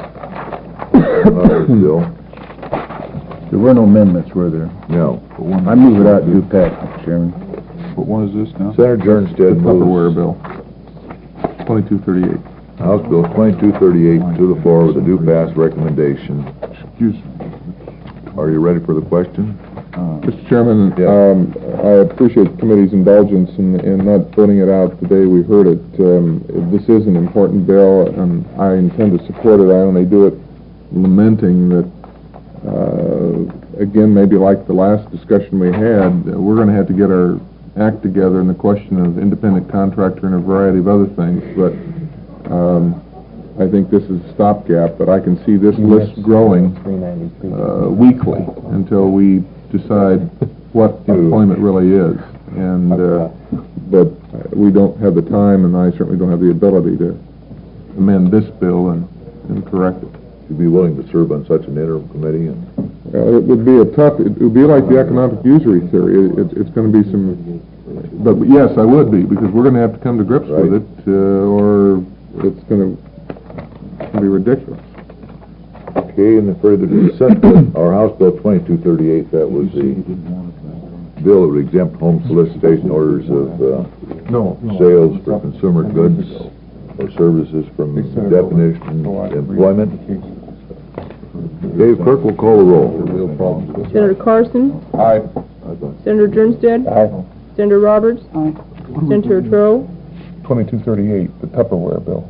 uh, bill. There were no amendments, were there? No. I move it out due pass, Mister Chairman. What one is this now? Senator Jernstead Tupperware moves bill, twenty-two thirty-eight. House Bill twenty-two thirty-eight to the floor with a due pass recommendation. Excuse me. Are you ready for the question? Mister Chairman, Yeah. um, I appreciate the committee's indulgence in, in not putting it out the day we heard it. Um, this is an important bill, and I intend to support it. I only do it lamenting that, uh, again, maybe like the last discussion we had, uh, we're going to have to get our act together in the question of independent contractor and a variety of other things. But um, I think this is a stopgap, but I can see this list growing uh, weekly until we decide what employment really is. And uh, but we don't have the time, and I certainly don't have the ability to amend this bill and, and correct it. You'd be willing to serve on such an interim committee? And Uh, it would be a tough, it would be like the economic usury theory. It, it's going to be some, but yes, I would be, because we're going to have to come to grips with Right. it, uh, or it's going to be ridiculous. Okay, and the further discussion, our House Bill twenty-two thirty-eight, that was the bill that would exempt home solicitation orders of uh, sales for consumer goods or services from definition of employment. Dave, clerk will call the roll. Senator Carson? Aye. Senator Jernstead? Aye. Senator Roberts? Aye. Senator Trowe? twenty-two thirty-eight, the Tupperware bill.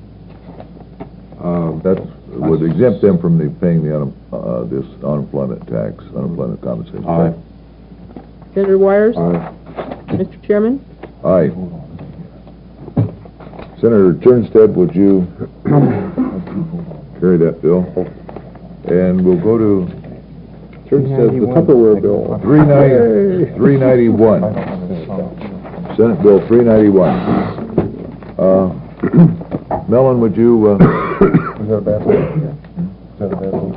Uh, that would exempt them from the paying the un, uh, this unemployment tax, unemployment compensation. Aye. Senator Wires? Aye. Mister Chairman? Aye. Senator Turnstead, would you carry that bill? And we'll go to Turnstead, the Tupperware bill. three ninety, three ninety-one. Senate Bill three ninety-one. Uh, Mellon, would you, uh... Is that a bad thing? Is that a bad thing?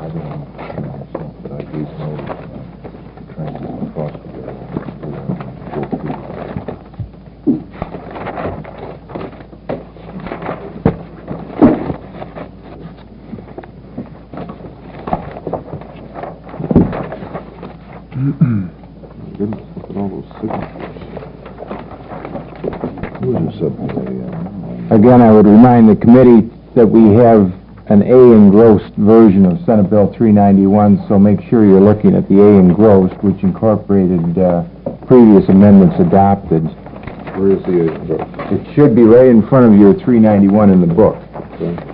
Goodness, look at all those signatures. Who is this subcommittee on? Again, I would remind the committee that we have an A engrossed version of Senate Bill three ninety-one, so make sure you're looking at the A engrossed, which incorporated uh, previous amendments adopted. Where is the A engrossed? It should be right in front of your three ninety-one in the book. Okay.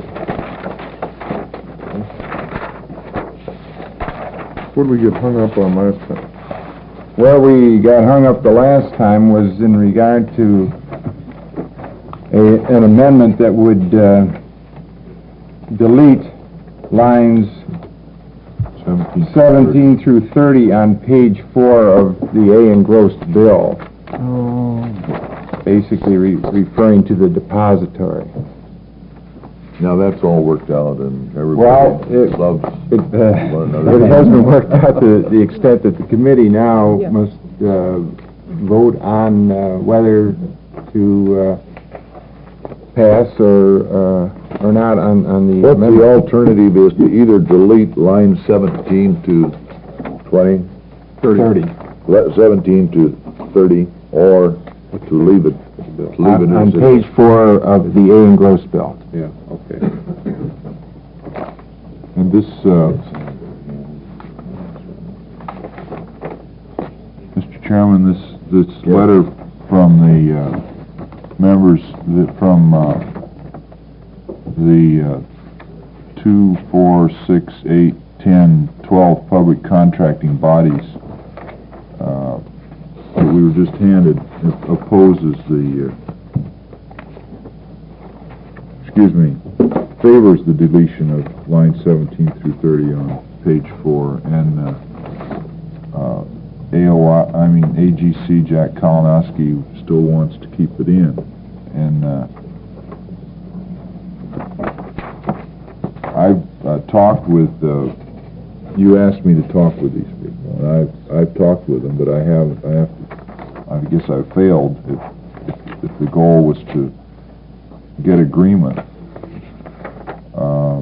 What did we get hung up on last time? Where we got hung up the last time was in regard to a, an amendment that would uh, delete lines seventeen through thirty on page four of the A engrossed bill. Oh. Basically re referring to the depository. Now, that's all worked out and Well, everybody it, loves it, uh, one another. it hasn't worked out to the extent that the committee now Yeah. must uh, vote on uh, whether to uh, pass or uh, or not on, on the What's amendment. the alternative is to either delete line seventeen to twenty, thirty. le- seventeen to thirty, or to leave it, to leave it On, on as it page is. four of the A engrossed bill. Yeah, okay. And this, uh, Mister Chairman, this, this letter from the, uh, members, that from, uh, the, uh, two, four, six, eight, ten, twelve public contracting bodies, uh, that we were just handed, opposes the, uh, excuse me, favors the deletion of line seventeen through thirty on page four, and uh, uh, A O I, I mean A G C Jack Kalinowski still wants to keep it in, and uh, I've uh, talked with. Uh, you asked me to talk with these people, and I've I've talked with them, but I have I have to I guess I failed if, if, if the goal was to get agreement. Uh,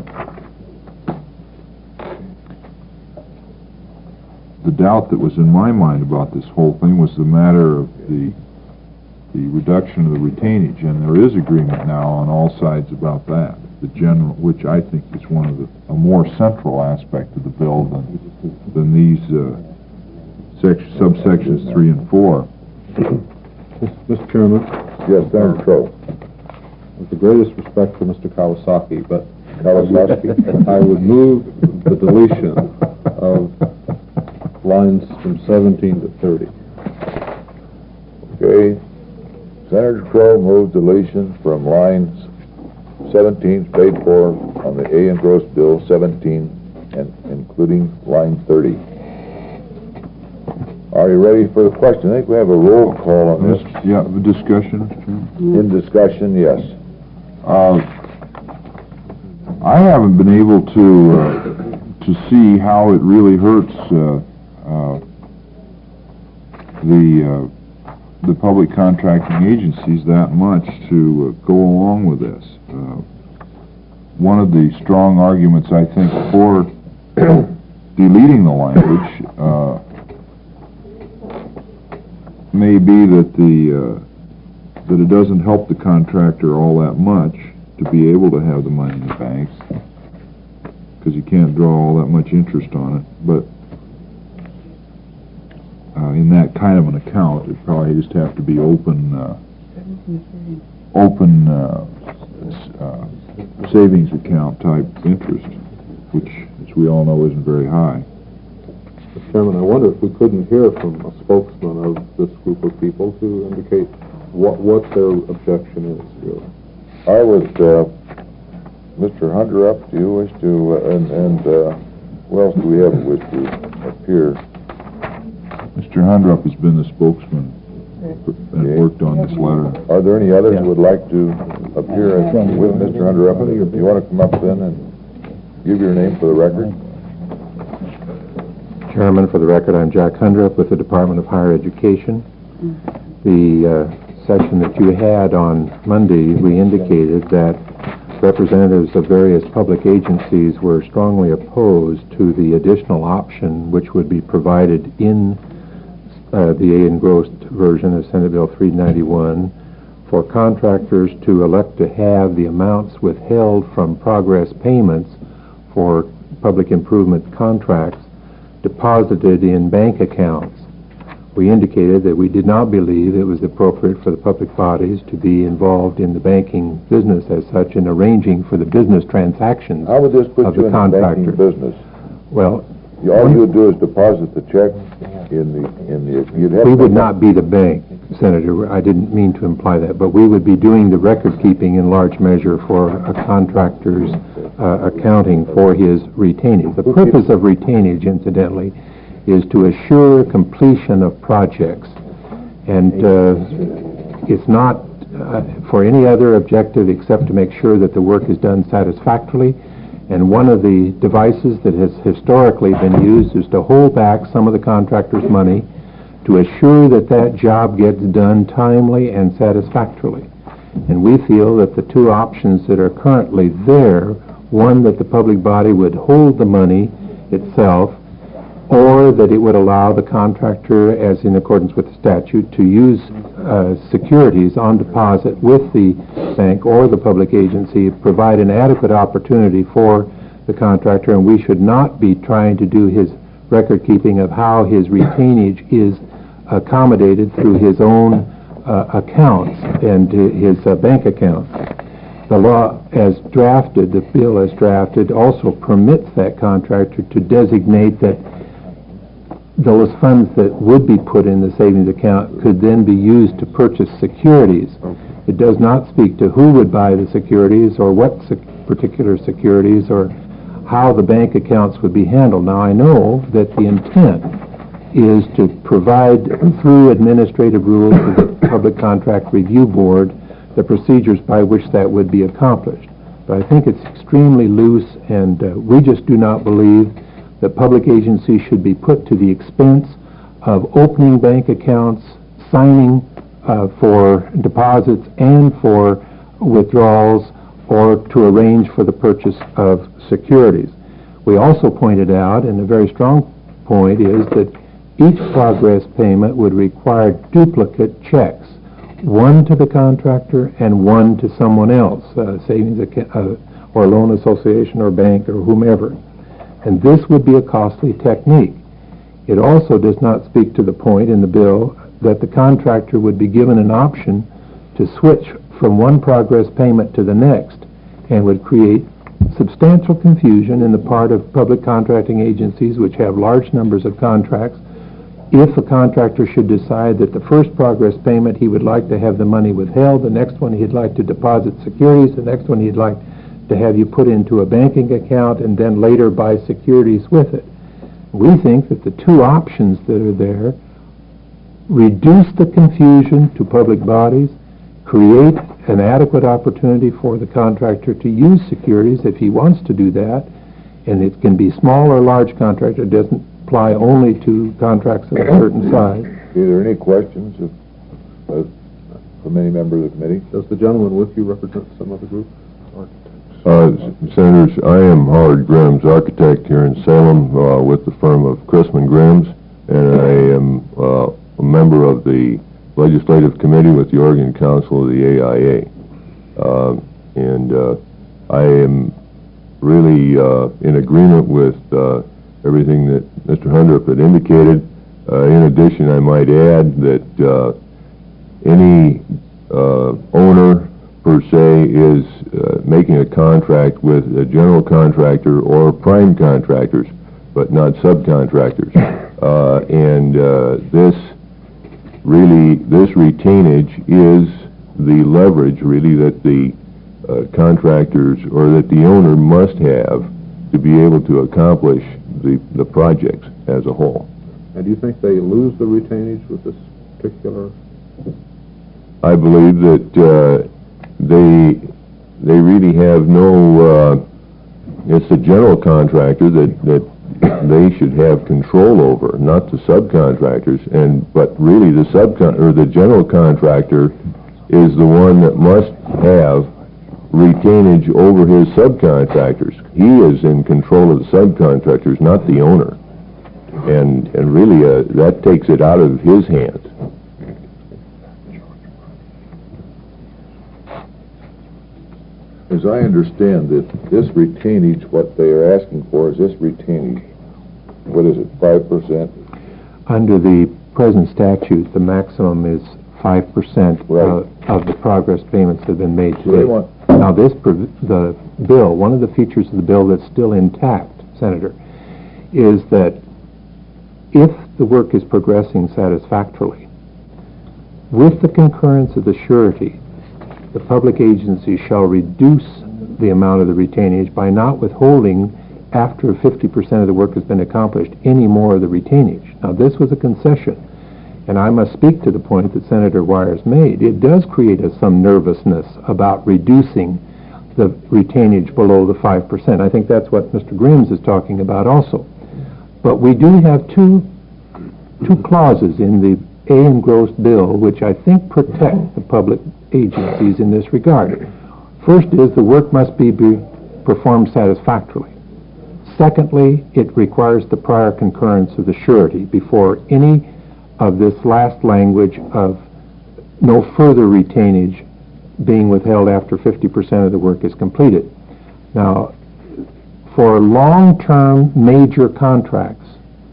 the doubt that was in my mind about this whole thing was the matter of the the reduction of the retainage, and there is agreement now on all sides about that. The general, which I think is one of the a more central aspect of the bill than than these uh, section, subsections three and four. Mister Chairman? Yes, Senator Troe. With the greatest respect for Mister Kawasaki, but Kawasaki. I would move the deletion of lines from seventeen to thirty. Okay. Senator Troe moved deletion from lines seventeen paid for on the A engrossed bill seventeen and including line thirty. Are you ready for the question? I think we have a roll call on this. Yeah, the discussion, Mister Chairman? In discussion, yes. Uh, I haven't been able to uh, to see how it really hurts uh, uh, the uh, the public contracting agencies that much to uh, go along with this. Uh, one of the strong arguments, I think, for deleting the language uh, may be that the uh, that it doesn't help the contractor all that much to be able to have the money in the banks, because you can't draw all that much interest on it. But uh, in that kind of an account, it probably just have to be open, uh, open uh, uh, savings account type interest, which, as we all know, isn't very high. Mister Chairman, I wonder if we couldn't hear from a spokesman of this group of people to indicate what what their objection is, really. I would, uh, Mister Hunter, up do you wish to, uh, and, and uh, who else do we have who wish to appear? Mister Hundrup has been the spokesman and Okay. worked on this letter. Are there any others who would like to appear as- with Mister Hunter up? If you want to come up then and give your name for the record. Chairman, for the record, I'm Jack Hundrup with the Department of Higher Education. The uh, session that you had on Monday, we indicated that representatives of various public agencies were strongly opposed to the additional option which would be provided in uh, the A engrossed version of Senate Bill three ninety-one for contractors to elect to have the amounts withheld from progress payments for public improvement contracts deposited in bank accounts. We indicated that we did not believe it was appropriate for the public bodies to be involved in the banking business as such in arranging for the business transactions How would this put of you the in the banking contractor. business? Well, You- All you would do is deposit the check in the, in the, you'd have... we would not be the bank, Senator. I didn't mean to imply that, but we would be doing the record keeping in large measure for a contractor's uh, accounting for his retainage. The purpose of retainage, incidentally, is to assure completion of projects, and uh, it's not uh, for any other objective except to make sure that the work is done satisfactorily. And one of the devices that has historically been used is to hold back some of the contractor's money to assure that that job gets done timely and satisfactorily. And we feel that the two options that are currently there, one that the public body would hold the money itself, or that it would allow the contractor, as in accordance with the statute, to use uh, securities on deposit with the bank or the public agency, provide an adequate opportunity for the contractor, and we should not be trying to do his record keeping of how his retainage is accommodated through his own uh, accounts and uh, his uh, bank accounts. The law as drafted, the bill as drafted, also permits that contractor to designate that those funds that would be put in the savings account could then be used to purchase securities. It does not speak to who would buy the securities or what sec particular securities or how the bank accounts would be handled. Now, I know that the intent is to provide through administrative rules to the Public Contract Review Board the procedures by which that would be accomplished. But I think it's extremely loose, and uh, we just do not believe that public agencies should be put to the expense of opening bank accounts, signing uh, for deposits and for withdrawals, or to arrange for the purchase of securities. We also pointed out, and a very strong point is that each progress payment would require duplicate checks, one to the contractor and one to someone else, uh, savings account, uh, or loan association or bank or whomever. And this would be a costly technique. It also does not speak to the point in the bill that the contractor would be given an option to switch from one progress payment to the next, and would create substantial confusion in the part of public contracting agencies which have large numbers of contracts. If a contractor should decide that the first progress payment he would like to have the money withheld, the next one he'd like to deposit securities, the next one he'd like to have you put into a banking account and then later buy securities with it. We think that the two options that are there reduce the confusion to public bodies, create an adequate opportunity for the contractor to use securities if he wants to do that, and it can be small or large contractor. It doesn't apply only to contracts of a certain size. Are there any questions of, of, from any member of the committee? Does the gentleman with you represent some other group? Uh, Senators, I am Howard Grims, architect here in Salem, uh, with the firm of Chrisman Grims, and I am uh, a member of the Legislative Committee with the Oregon Council of the A I A. Uh, and uh, I am really uh, in agreement with uh, everything that Mister Hundrup had indicated. Uh, in addition, I might add that uh, any uh, owner per se is uh, making a contract with a general contractor or prime contractors, but not subcontractors. Uh, and uh, this really, this retainage is the leverage really that the uh, contractors or that the owner must have to be able to accomplish the, the projects as a whole. And do you think they lose the retainage with this particular? I believe that uh, they they really have no, uh, it's the general contractor that, that they should have control over, not the subcontractors. And but really the subcon or the general contractor is the one that must have retainage over his subcontractors. He is in control of the subcontractors, not the owner. And and really uh, that takes it out of his hands. As I understand it, this retainage, what they are asking for is this retainage, what is it, five percent? Under the present statute, the maximum is five percent Right. uh, of the progress payments that have been made So they today. want, Now, this, prov- the bill, one of the features of the bill that's still intact, Senator, is that if the work is progressing satisfactorily, with the concurrence of the surety, the public agency shall reduce the amount of the retainage by not withholding, after fifty percent of the work has been accomplished, any more of the retainage. Now, this was a concession, and I must speak to the point that Senator Wires made. It does create a, some nervousness about reducing the retainage below the five percent. I think that's what Mister Grims is talking about also. But we do have two, two clauses in the A engrossed bill which I think protect the public agencies in this regard. First is the work must be, be performed satisfactorily. Secondly, it requires the prior concurrence of the surety before any of this last language of no further retainage being withheld after fifty percent of the work is completed. Now, for long-term major contracts,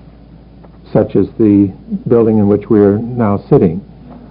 such as the building in which we are now sitting,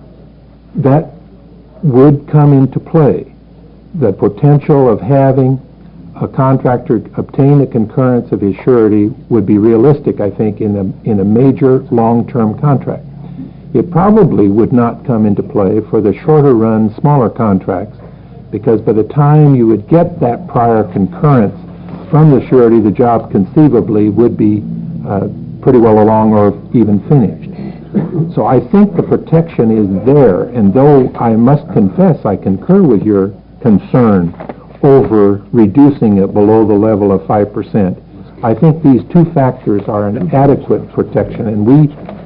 that would come into play. The potential of having a contractor obtain a concurrence of his surety would be realistic, I think, in a, in a major long-term contract. It probably would not come into play for the shorter run, smaller contracts, because by the time you would get that prior concurrence from the surety, the job conceivably would be uh, pretty well along or even finished. So I think the protection is there, and though I must confess I concur with your concern over reducing it below the level of five percent, I think these two factors are an adequate protection, and we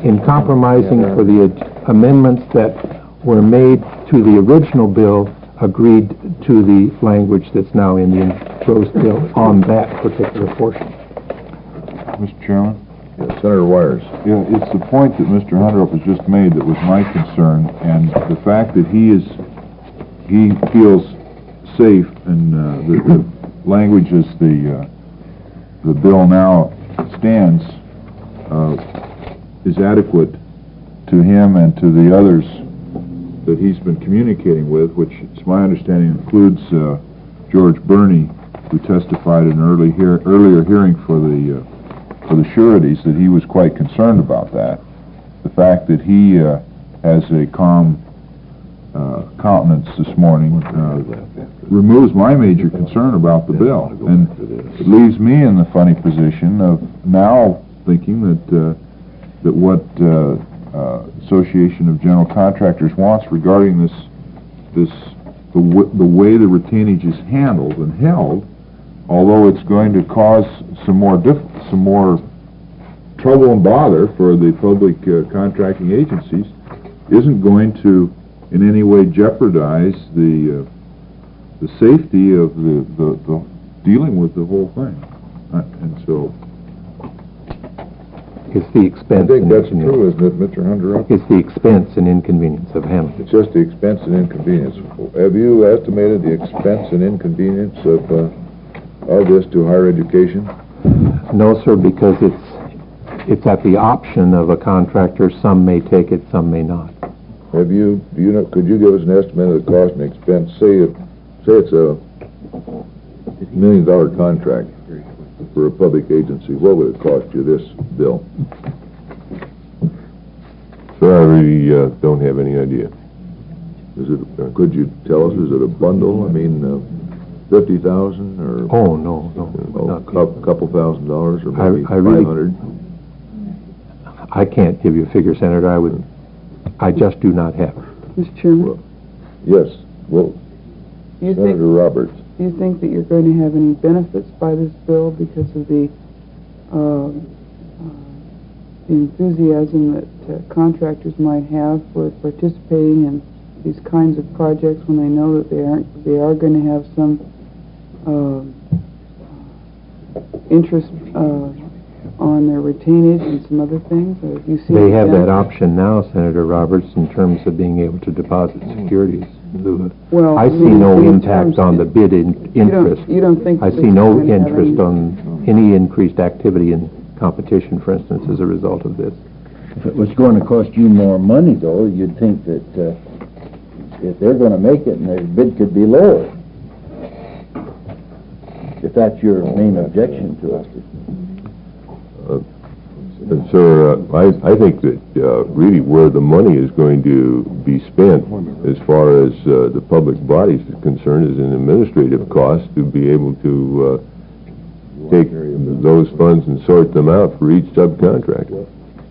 in compromising for the ad- amendments that were made to the original bill, agreed to the language that's now in the engrossed bill on that particular portion. Mister Chairman? Yes, Senator Wires. Yeah, it's the point that Mister Hunterup has just made that was my concern, and the fact that he is, he feels safe, and uh, the, the language as the, uh, the bill now stands uh, is adequate to him and to the others that he's been communicating with, which, it's my understanding, includes uh, George Burney, who testified in an early hear earlier hearing for the uh, for the sureties, that he was quite concerned about that. The fact that he uh, has a calm uh, countenance this morning uh, removes my major concern about the bill, and it leaves me in the funny position of now thinking that uh, that what uh, uh, Association of General Contractors wants regarding this this the, w the way the retainage is handled and held, although it's going to cause some more diff some more trouble and bother for the public uh, contracting agencies, isn't going to in any way jeopardize the uh, the safety of the, the, the dealing with the whole thing. Uh, and so it's the expense. I think that's true, isn't it, Mister Hunterup? It's the expense and inconvenience of handling. It's just the expense and inconvenience. Have you estimated the expense and inconvenience of uh, of this to higher education? No, sir, because it's it's at the option of a contractor. Some may take it, some may not. Have you, do you know, could you give us an estimate of the cost and expense? Say it, say it's a million dollar contract for a public agency. What would it cost you, this bill? Sir, I really uh, don't have any idea. Is it, uh, could you tell us, is it a bundle? I mean, uh, fifty thousand or? Oh, no, no. Oh, a couple thousand dollars or I, maybe I really, five hundred? I can't give you a figure, Senator. I would, I just do not have it. Mister Chairman? Well, yes, well, Do you Senator think, Roberts. do you think that you're going to have any benefits by this bill because of the, uh, uh, the enthusiasm that uh, contractors might have for participating in these kinds of projects when they know that they aren't, they are going to have some uh, interest uh, on their retainage and some other things? Or do you see They any have that benefit? option now, Senator Roberts, in terms of being able to deposit securities. Well, I I see mean, no in impact terms- on the bid in You don't- interest. you don't think I that see this no is gonna have interest any- on any increased activity in competition, for instance, as a result of this. If it was going to cost you more money, though, you'd think that uh, if they're going to make it, and their bid could be lower. If that's your main objection to it. Uh, and Sir, uh, I, I think that uh, really where the money is going to be spent as far as uh, the public bodies is concerned is an administrative cost to be able to uh, take those funds and sort them out for each subcontractor.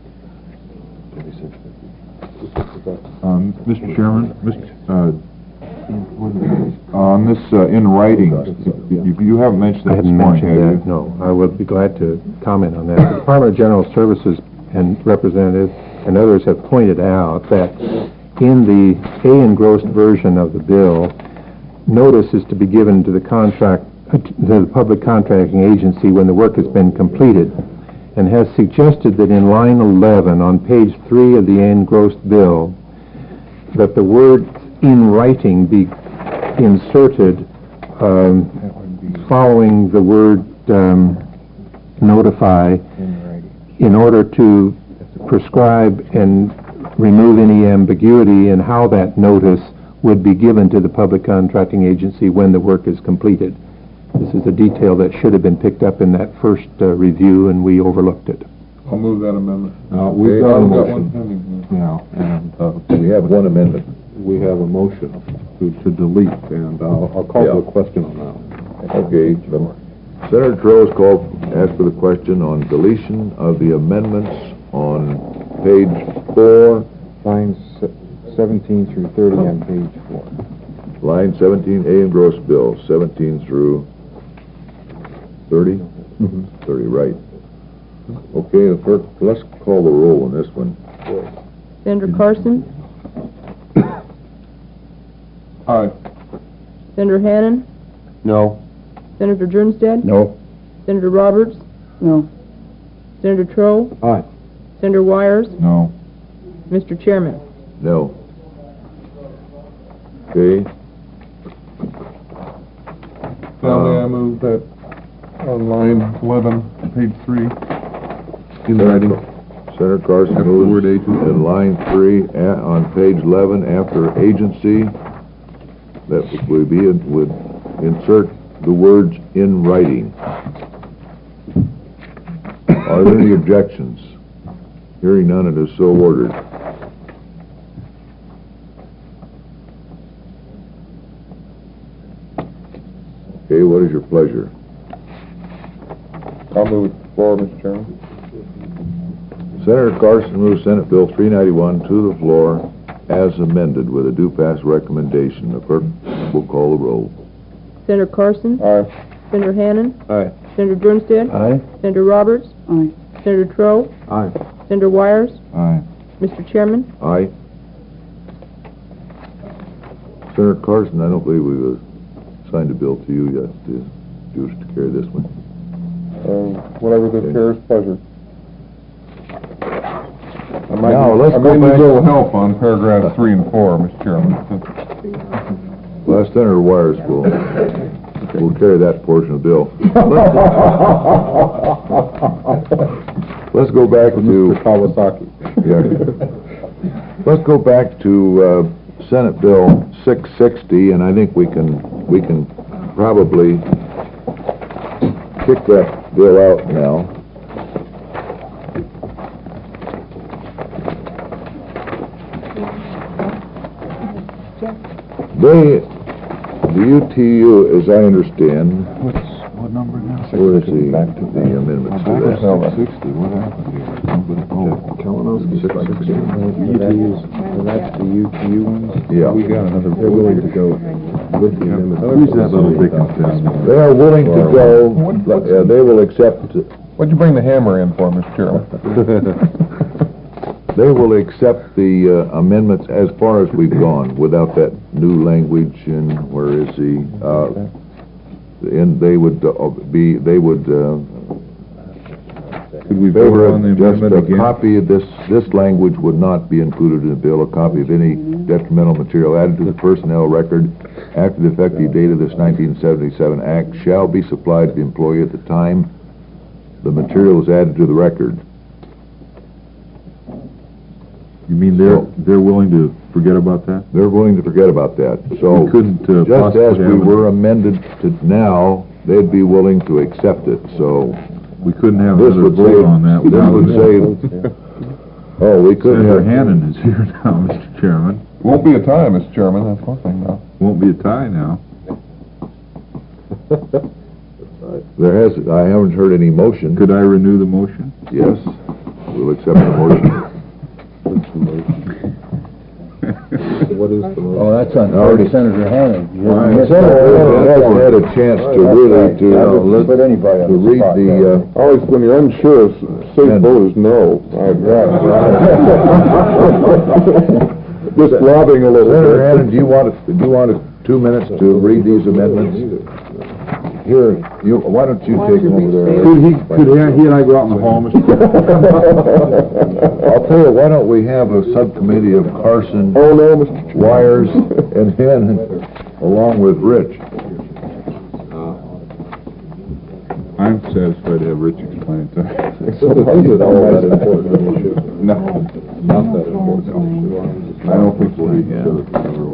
Um, Mister Chairman, Mister Uh, on this uh, in writing, you, you haven't mentioned I that this haven't morning, mentioned have that, no. I would be glad to comment on that. The Department of General Services and representatives and others have pointed out that in the A engrossed version of the bill, notice is to be given to the contract, uh, to the public contracting agency when the work has been completed, and has suggested that in line eleven on page three of the A engrossed bill, that the word "in writing" be inserted um, following the word um, "notify" in order to prescribe and remove any ambiguity in how that notice would be given to the public contracting agency when the work is completed. This is a detail that should have been picked up in that first uh, review, and we overlooked it. I'll move that amendment. Uh, we've got a motion pending. now, and uh, We have one amendment. We have a motion to, to delete, and I'll, I'll call for Yeah. a question on that. Okay, the- Senator Tro's called, asked for the question on deletion of the amendments on page four, Lines seventeen through thirty on page four. line seventeen, A engrossed bill, seventeen through thirty? Mm-hmm. Thirty, right. Okay, the first, let's call the roll on this one. Senator Carson, Aye. Senator Hannan, No. Senator Jernstedt, No. Senator Roberts, No. Senator Trowe, Aye. Senator Wires, No. Mister Chairman. No. Okay, Now may I move that on line eleven, page three? In writing. Senator Carson After the moves word agency. in line three, a- on page eleven, after agency, that would be, would insert the words "in writing." Are there any objections? Hearing none, it is so ordered. Okay, what is your pleasure? I'll move it to the floor, Mister Chairman. Senator Carson moves Senate Bill three ninety-one to the floor as amended with a do pass recommendation. The clerk will call the roll. Senator Carson, Aye. Senator Hannan, Aye. Senator Jernstedt, Aye. Senator Roberts, Aye. Senator Trowe, Aye. Senator Wires, Aye. Mister Chairman. Aye. Senator Carson, I don't believe we've assigned a bill to you yet. Do you wish to carry this one? Um, whatever the chair's pleasure. I might Now, need- let's I go might need back- a little help on paragraphs three and four, Mister Chairman. Well, Senator Wires will, will carry that portion of the bill. Let's go back to... Mister Kawasaki. Yeah. Let's go back to, uh, Senate Bill six sixty, and I think we can, we can probably kick that bill out now. They, the U T U, as I understand, What's, what number now? where is the, the amendments to that? Sixty, what happened here? Nobody- oh, Kalinowski, six sixty. That's the U T U ones? Yeah. We got another. They're willing to go with the amendment. Who's that little dickens down there? They are willing to go, uh, they will accept, What'd you bring the hammer in for, Mister Chairman? they will accept the uh, amendments as far as we've gone, without that new language, and where is the, uh, and they would uh, be, they would, uh, Could we favor vote on the just amendment a again? copy of this, this language would not be included in the bill. A copy of any detrimental material added to the personnel record after the effective date of this nineteen seventy-seven act shall be supplied to the employee at the time the material is added to the record. You mean they're, they're willing to forget about that? They're willing to forget about that. So, We couldn't, uh, just as possibly we have were amended to now, they'd be willing to accept it, so We couldn't have this another would vote save, on that this without... would save, oh, we couldn't Senator have, Hannan is here now, Mister Chairman. Won't be a tie, Mister Chairman, that's one thing now. Won't be a tie now. there has, I haven't heard any motion. Could I renew the motion? Yes, we'll accept the motion. What is the motion? Oh, that's on Already- Senator Hannan. You Right. missed Senator that. Hannan hasn't had a chance to really, to, I uh, wouldn't let- put anybody on to the read spot the, that uh, way. Always, when you're unsure, safe vote is no. Just lobbing a little Senator bit. Hannan, do you want, do you want two minutes to read these amendments? Here, you, why don't you take them over there? Could he, could he he and I go out in the hall, Mister Chairman? I'll tell you, why don't we have a subcommittee of Carson, Oh, no, Mister Chairman. Wires, and Hannon, along with Rich? I'm satisfied to have Rich explain it to me. all that important issue. No, not that important. I don't think we can.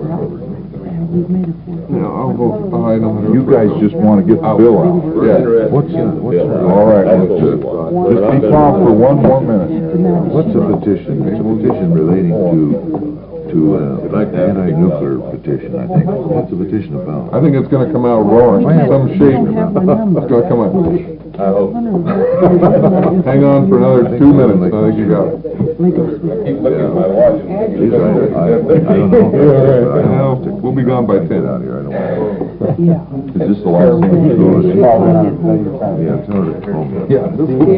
Yeah, I'll vote aye no matter. You guys just want to get the bill out. Yeah. What's, the- what's, the- All right, let's just, just be calm for one more minute. what's a petition? It's a petition relating to to, uh, back to anti-nuclear petition, I think. What's the petition about? I think it's gonna come out roaring, some shape. It's gonna come out. I hope. Hang on for another two minutes, I think you got it. Keep looking at my watch. Geez, I, I, I don't know. I don't know. We'll be gone by ten. Out here, I don't know. Yeah. Is this the last thing you go to? Yeah, it's ordered. Yeah.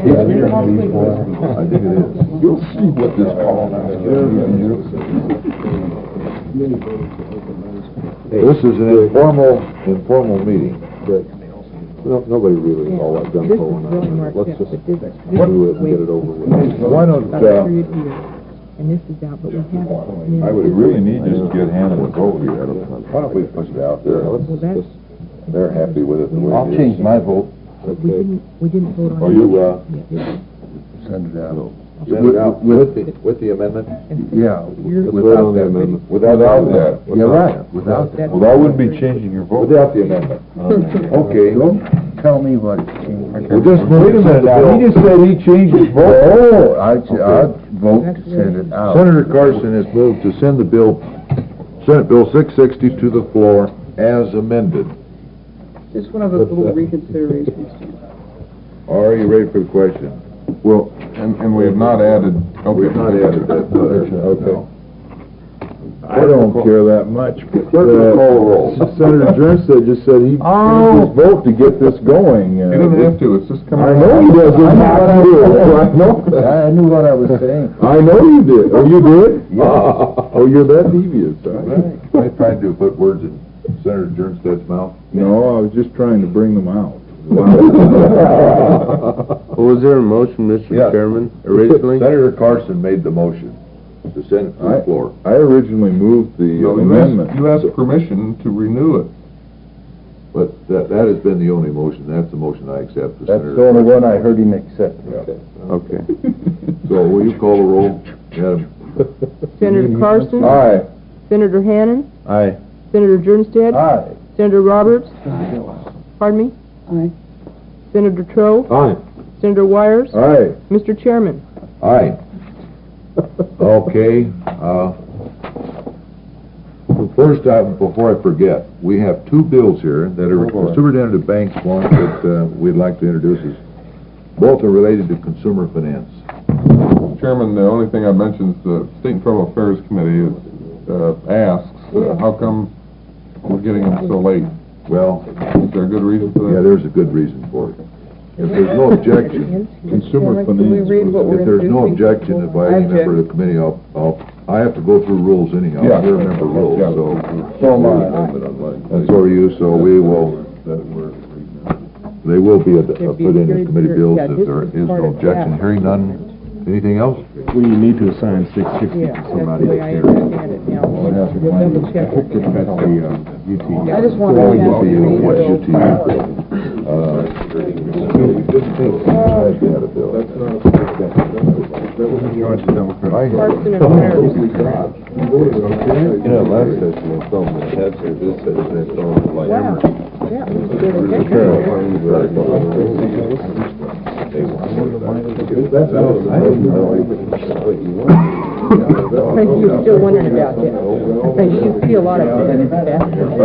I think it is. You'll see what this call This is an informal, informal meeting. No, nobody really is all that gun ho on that. Let's just do it and get it over with. Why don't, uh, And this is out, but we haven't. I would really need just to get Hannah to vote here. Why don't we push it out there? Let's just, They're happy with it the way I'll it is. change my vote. We didn't, we didn't vote on it. Are you, uh, Send it out. send it out with the, with the amendment? Yeah. Without that amendment. Without that. You're right, without that. Well, I wouldn't be changing your vote. Without the amendment. Okay. Tell me what it's changed. Well, just, wait a minute now, he just said he changed his vote. Oh, I, I'd vote to send it out. Senator Carson has moved to send the bill, Senate Bill six sixty to the floor as amended. Just one of those little reconsiderations. Are you ready for the question? Well, and, and we have not added. We've not added that, no. Okay. I don't care that much. Clerk will call the roll. Senator Jernstead just said he changed his vote to get this going. He doesn't have to, it's just coming. I know he doesn't have to. I know that. I knew what I was saying. I know you did. Oh, you did? Oh, you're that devious, huh? I tried to put words in Senator Jernsted's mouth. No, I was just trying to bring them out. Was there a motion, Mister Yeah. Chairman, originally? Senator Carson made the motion to send it to the I, floor. I originally moved the No, you amendment. asked, you asked permission to renew it. But that, that has been the only motion, that's the motion I accept. the That's Senator the only Carson. one I heard him accept. Okay. So will you call the roll? Adam? Senator Carson? Aye. Senator Hannan? Aye. Senator Jernstedt? Aye. Senator Roberts? Pardon me? Aye. Senator Trowe? Aye. Senator Wires? Aye. Mister Chairman? Aye. Okay, uh, first, uh, before I forget, we have two bills here that are Superintendent Banks one that, uh, we'd like to introduce. Is both are related to consumer finance. Chairman, the only thing I mentioned is the State and Federal Affairs Committee is, uh, asks, uh, how come we're getting them so late? Well, Is there a good reason for that? yeah, there's a good reason for it. If there's no objection, Consumer Can we finance. read what we're if there's no introducing? objection, if I, any member of the committee, I'll, I'll, I have to go through rules anyhow. Yeah. You're a member of rules, Yeah. so. So am I. And so are you, so we will, they will be ad- uh, put into committee bills if there is no objection. Hearing none, anything else? We need to assign six sixty Yeah, to that's somebody the way up I there. understand it now. We'll double check it. That's the, uh, U T. I just want Well, to have what to do you- read what's it. your team? Uh, Carson and Wires. You know, last session, they told me that's it, this session, they told me like. Wow. Yeah, it was good. I think you're still wondering about that. I think you see a lot of that.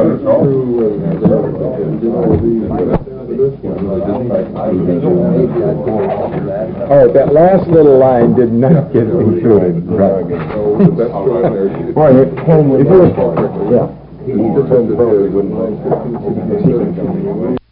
Oh, that last little line did not get included. Right. Yeah.